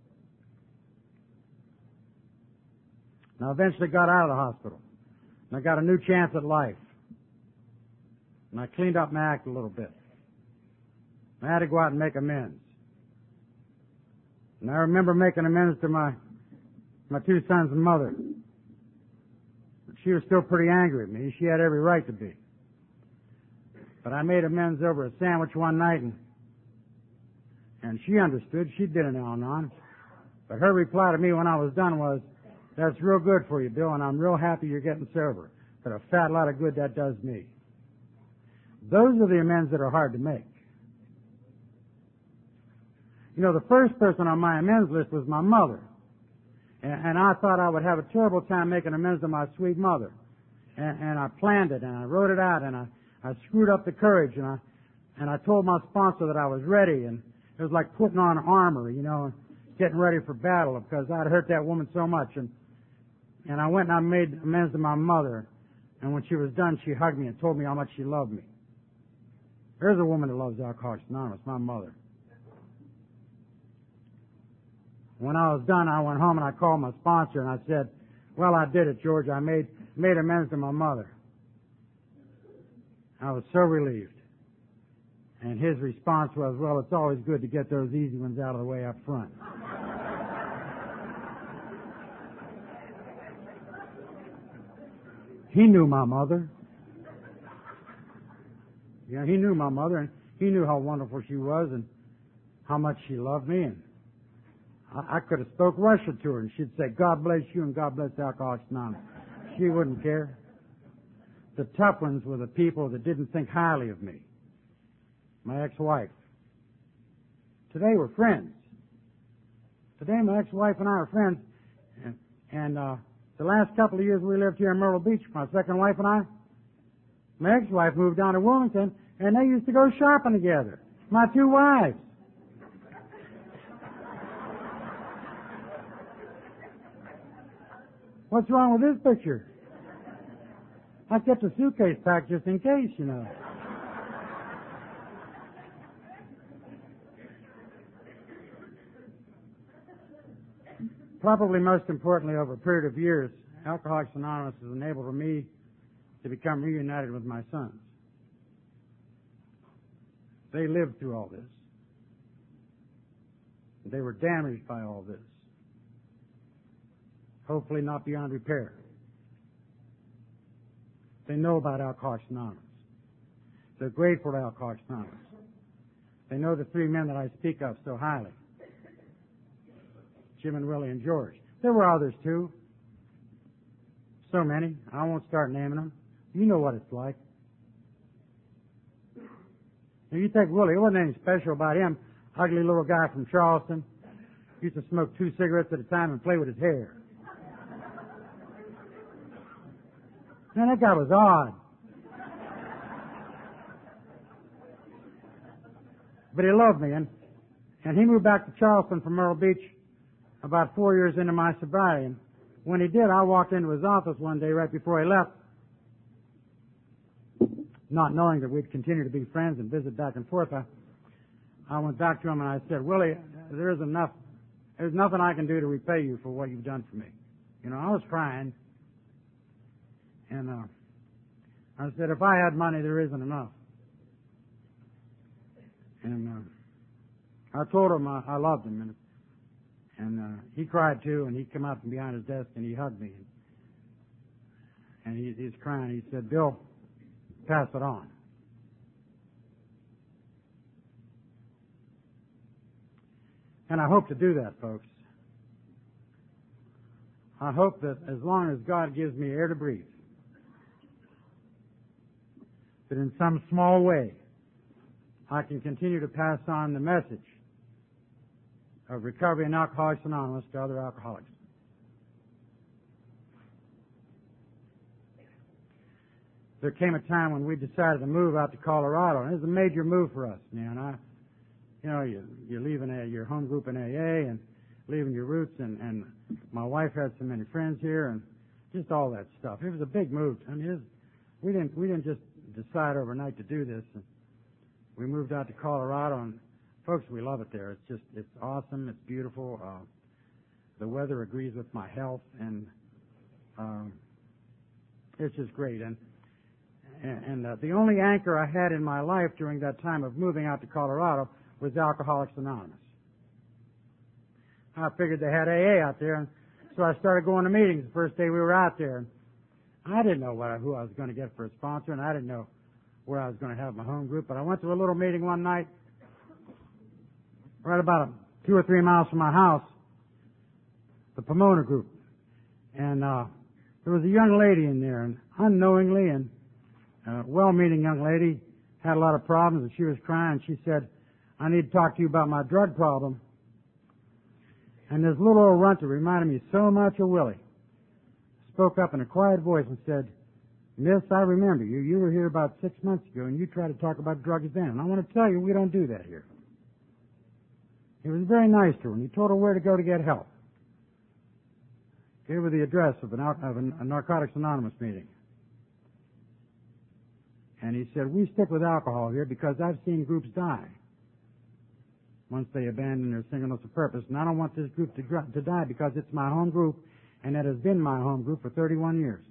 And I eventually got out of the hospital. And I got a new chance at life. And I cleaned up my act a little bit. I had to go out and make amends. And I remember making amends to my two sons and mother. But she was still pretty angry at me. She had every right to be. But I made amends over a sandwich one night, and she understood. She'd been in Al-Anon. But her reply to me when I was done was, "That's real good for you, Bill, and I'm real happy you're getting sober. But a fat lot of good that does me." Those are the amends that are hard to make. You know, the first person on my amends list was my mother. And I thought I would have a terrible time making amends to my sweet mother. And I planned it, and I wrote it out, and I screwed up the courage, and I told my sponsor that I was ready, and it was like putting on armor, you know, and getting ready for battle because I'd hurt that woman so much. And I went and I made amends to my mother, and when she was done, she hugged me and told me how much she loved me. There's a woman that loves Alcoholics Anonymous, my mother. When I was done, I went home and I called my sponsor and I said, "Well, I did it, George. I made amends to my mother." I was so relieved. And his response was, "Well, it's always good to get those easy ones out of the way up front." He knew my mother. Yeah, he knew my mother, and he knew how wonderful she was and how much she loved me. And I could have spoke Russian to her, and she'd say, "God bless you and God bless Alcoholics Anonymous." She wouldn't care. The tough ones were the people that didn't think highly of me. My ex-wife. Today we're friends. Today my ex-wife and I are friends, and the last couple of years we lived here in Myrtle Beach, my second wife and I. My ex-wife moved down to Wilmington, and they used to go shopping together. My two wives. What's wrong with this picture? I kept a suitcase packed just in case, you know. Probably most importantly, over a period of years, Alcoholics Anonymous has enabled me to become reunited with my sons. They lived through all this. They were damaged by all this. Hopefully not beyond repair. They know about Alcoholics Anonymous. They're grateful to Alcoholics Anonymous. They know the three men that I speak of so highly. Jim and Willie and George. There were others too. So many. I won't start naming them. You know what it's like. Now you take Willie, it wasn't anything special about him. Ugly little guy from Charleston. Used to smoke 2 cigarettes at a time and play with his hair. Man, that guy was odd. But he loved me, and he moved back to Charleston from Myrtle Beach about 4 years into my sobriety. And when he did, I walked into his office one day right before he left, not knowing that we'd continue to be friends and visit back and forth. I went back to him and I said, Willie, there's nothing I can do to repay you for what you've done for me. You know, I was crying. And I said, if I had money, there isn't enough. And I told him I loved him. And he cried too, and he came out from behind his desk and he hugged me. And he's crying. He said, Bill, pass it on. And I hope to do that, folks. I hope that as long as God gives me air to breathe, that in some small way I can continue to pass on the message of recovery in Alcoholics Anonymous to other alcoholics. There came a time when we decided to move out to Colorado, and it was a major move for us, man. You're leaving your home group in AA and leaving your roots, and my wife had so many friends here, and just all that stuff. It was a big move. I mean, we didn't just decide overnight to do this. And we moved out to Colorado, and folks, we love it there. It's awesome. It's beautiful. The weather agrees with my health, and it's just great. And the only anchor I had in my life during that time of moving out to Colorado was Alcoholics Anonymous. I figured they had AA out there, and so I started going to meetings the first day we were out there. I didn't know who I was going to get for a sponsor, and I didn't know where I was going to have my home group, but I went to a little meeting one night right about 2 or 3 miles from my house, the Pomona group. And there was a young lady in there, and unknowingly, and well-meaning young lady, had a lot of problems, and she was crying. She said, I need to talk to you about my drug problem. And this little old runt that reminded me so much of Willie spoke up in a quiet voice and said, Miss, I remember you. You were here about 6 months ago, and you tried to talk about drugs then. And I want to tell you, we don't do that here. He was very nice to her, and he told her where to go to get help. Gave her the address of a Narcotics Anonymous meeting. And he said, we stick with alcohol here because I've seen groups die once they abandon their singleness of purpose. And I don't want this group to die because it's my home group, and it has been my home group for 31 years.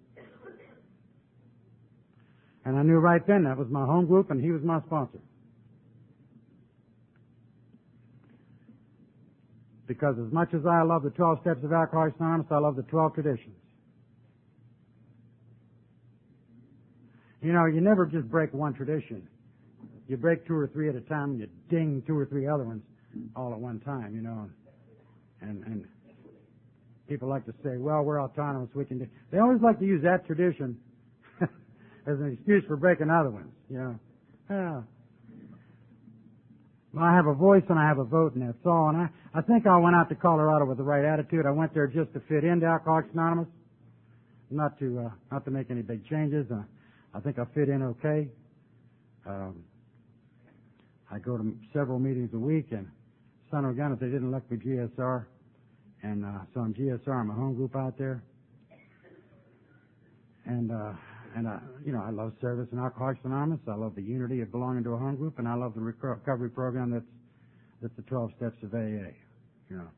And I knew right then that was my home group, and he was my sponsor. Because as much as I love the 12 steps of Alcoholics Anonymous, I love the 12 traditions. You know, you never just break one tradition. You break 2 or 3 at a time, and you ding 2 or 3 other ones all at one time, you know. And people like to say, well, we're autonomous, we can do... They always like to use that tradition as an excuse for breaking other ones, you know. Well, I have a voice and I have a vote, and that's all. And I think I went out to Colorado with the right attitude. I went there just to fit into Alcoholics Anonymous, not to make any big changes. I think I fit in okay. I go to several meetings a week, and son of a gun if they didn't elect me GSR. And so I'm GSR, I'm a home group out there. And I love service in Alcoholics Anonymous. I love the unity of belonging to a home group, and I love the recovery program that's the 12 steps of AA. You know,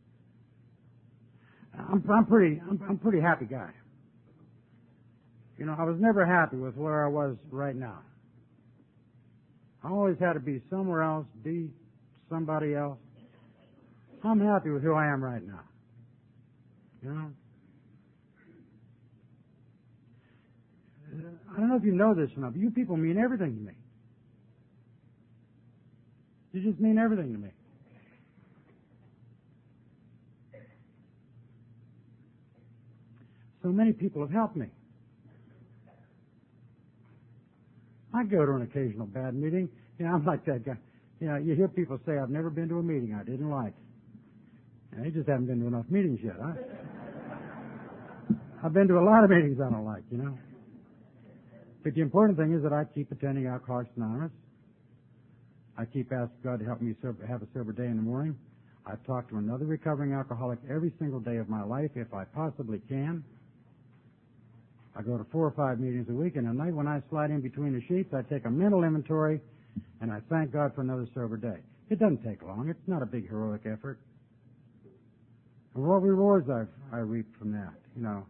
I'm pretty happy guy. You know, I was never happy with where I was right now. I always had to be somewhere else, be somebody else. I'm happy with who I am right now. You know? I don't know if you know this or not, but you people mean everything to me. You just mean everything to me. So many people have helped me. I go to an occasional bad meeting. You know, I'm like that guy. You know, you hear people say, I've never been to a meeting I didn't like. And they just haven't been to enough meetings yet. I've been to a lot of meetings I don't like, you know. But the important thing is that I keep attending Alcoholics Anonymous. I keep asking God to help me have a sober day in the morning. I've talked to another recovering alcoholic every single day of my life if I possibly can. I go to 4 or 5 meetings a week, and at night when I slide in between the sheets, I take a mental inventory, and I thank God for another sober day. It doesn't take long. It's not a big heroic effort. And what rewards I reap from that, you know.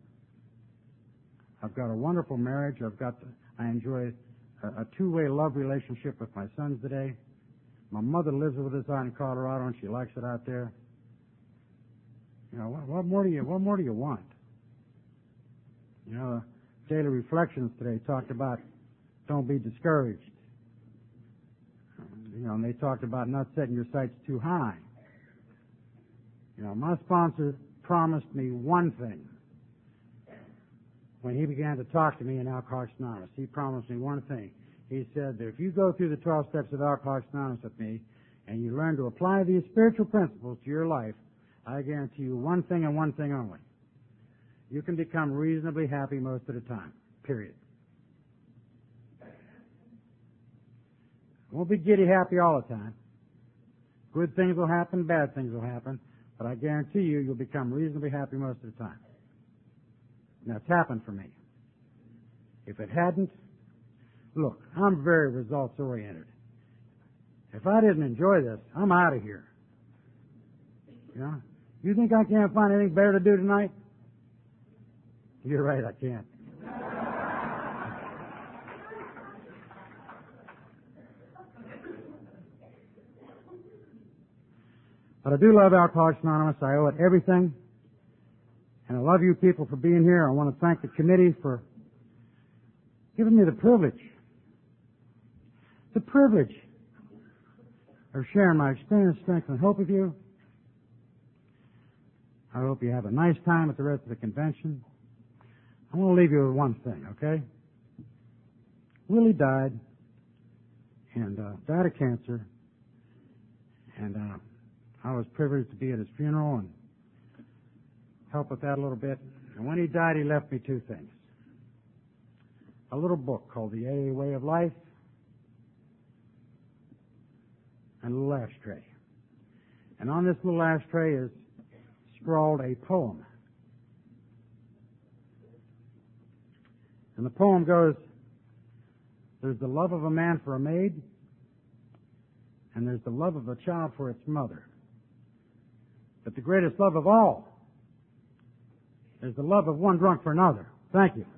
I've got a wonderful marriage. I enjoy a two-way love relationship with my sons today. My mother lives with us out in Colorado, and she likes it out there. You know, what more do you want? You know, Daily Reflections today talked about don't be discouraged. You know, and they talked about not setting your sights too high. You know, my sponsor promised me one thing. When he began to talk to me in Alcoholics Anonymous, he promised me one thing. He said that if you go through the 12 steps of Alcoholics Anonymous with me and you learn to apply these spiritual principles to your life, I guarantee you one thing and one thing only. You can become reasonably happy most of the time, period. Won't be giddy happy all the time. Good things will happen, bad things will happen, but I guarantee you, you'll become reasonably happy most of the time. Now, it's happened for me. If it hadn't, look, I'm very results-oriented. If I didn't enjoy this, I'm out of here. You know? You think I can't find anything better to do tonight? You're right, I can't. But I do love Alcoholics Anonymous. I owe it everything. And I love you people for being here. I want to thank the committee for giving me the privilege of sharing my experience, strength, and hope with you. I hope you have a nice time at the rest of the convention. I want to leave you with one thing, okay? Willie died, and died of cancer, and I was privileged to be at his funeral and help with that a little bit. And when he died, he left me 2 things. A little book called The AA Way of Life and a little ashtray. And on this little ashtray is scrawled a poem. And the poem goes, there's the love of a man for a maid, and there's the love of a child for its mother. But the greatest love of all is the love of one drunk for another. Thank you.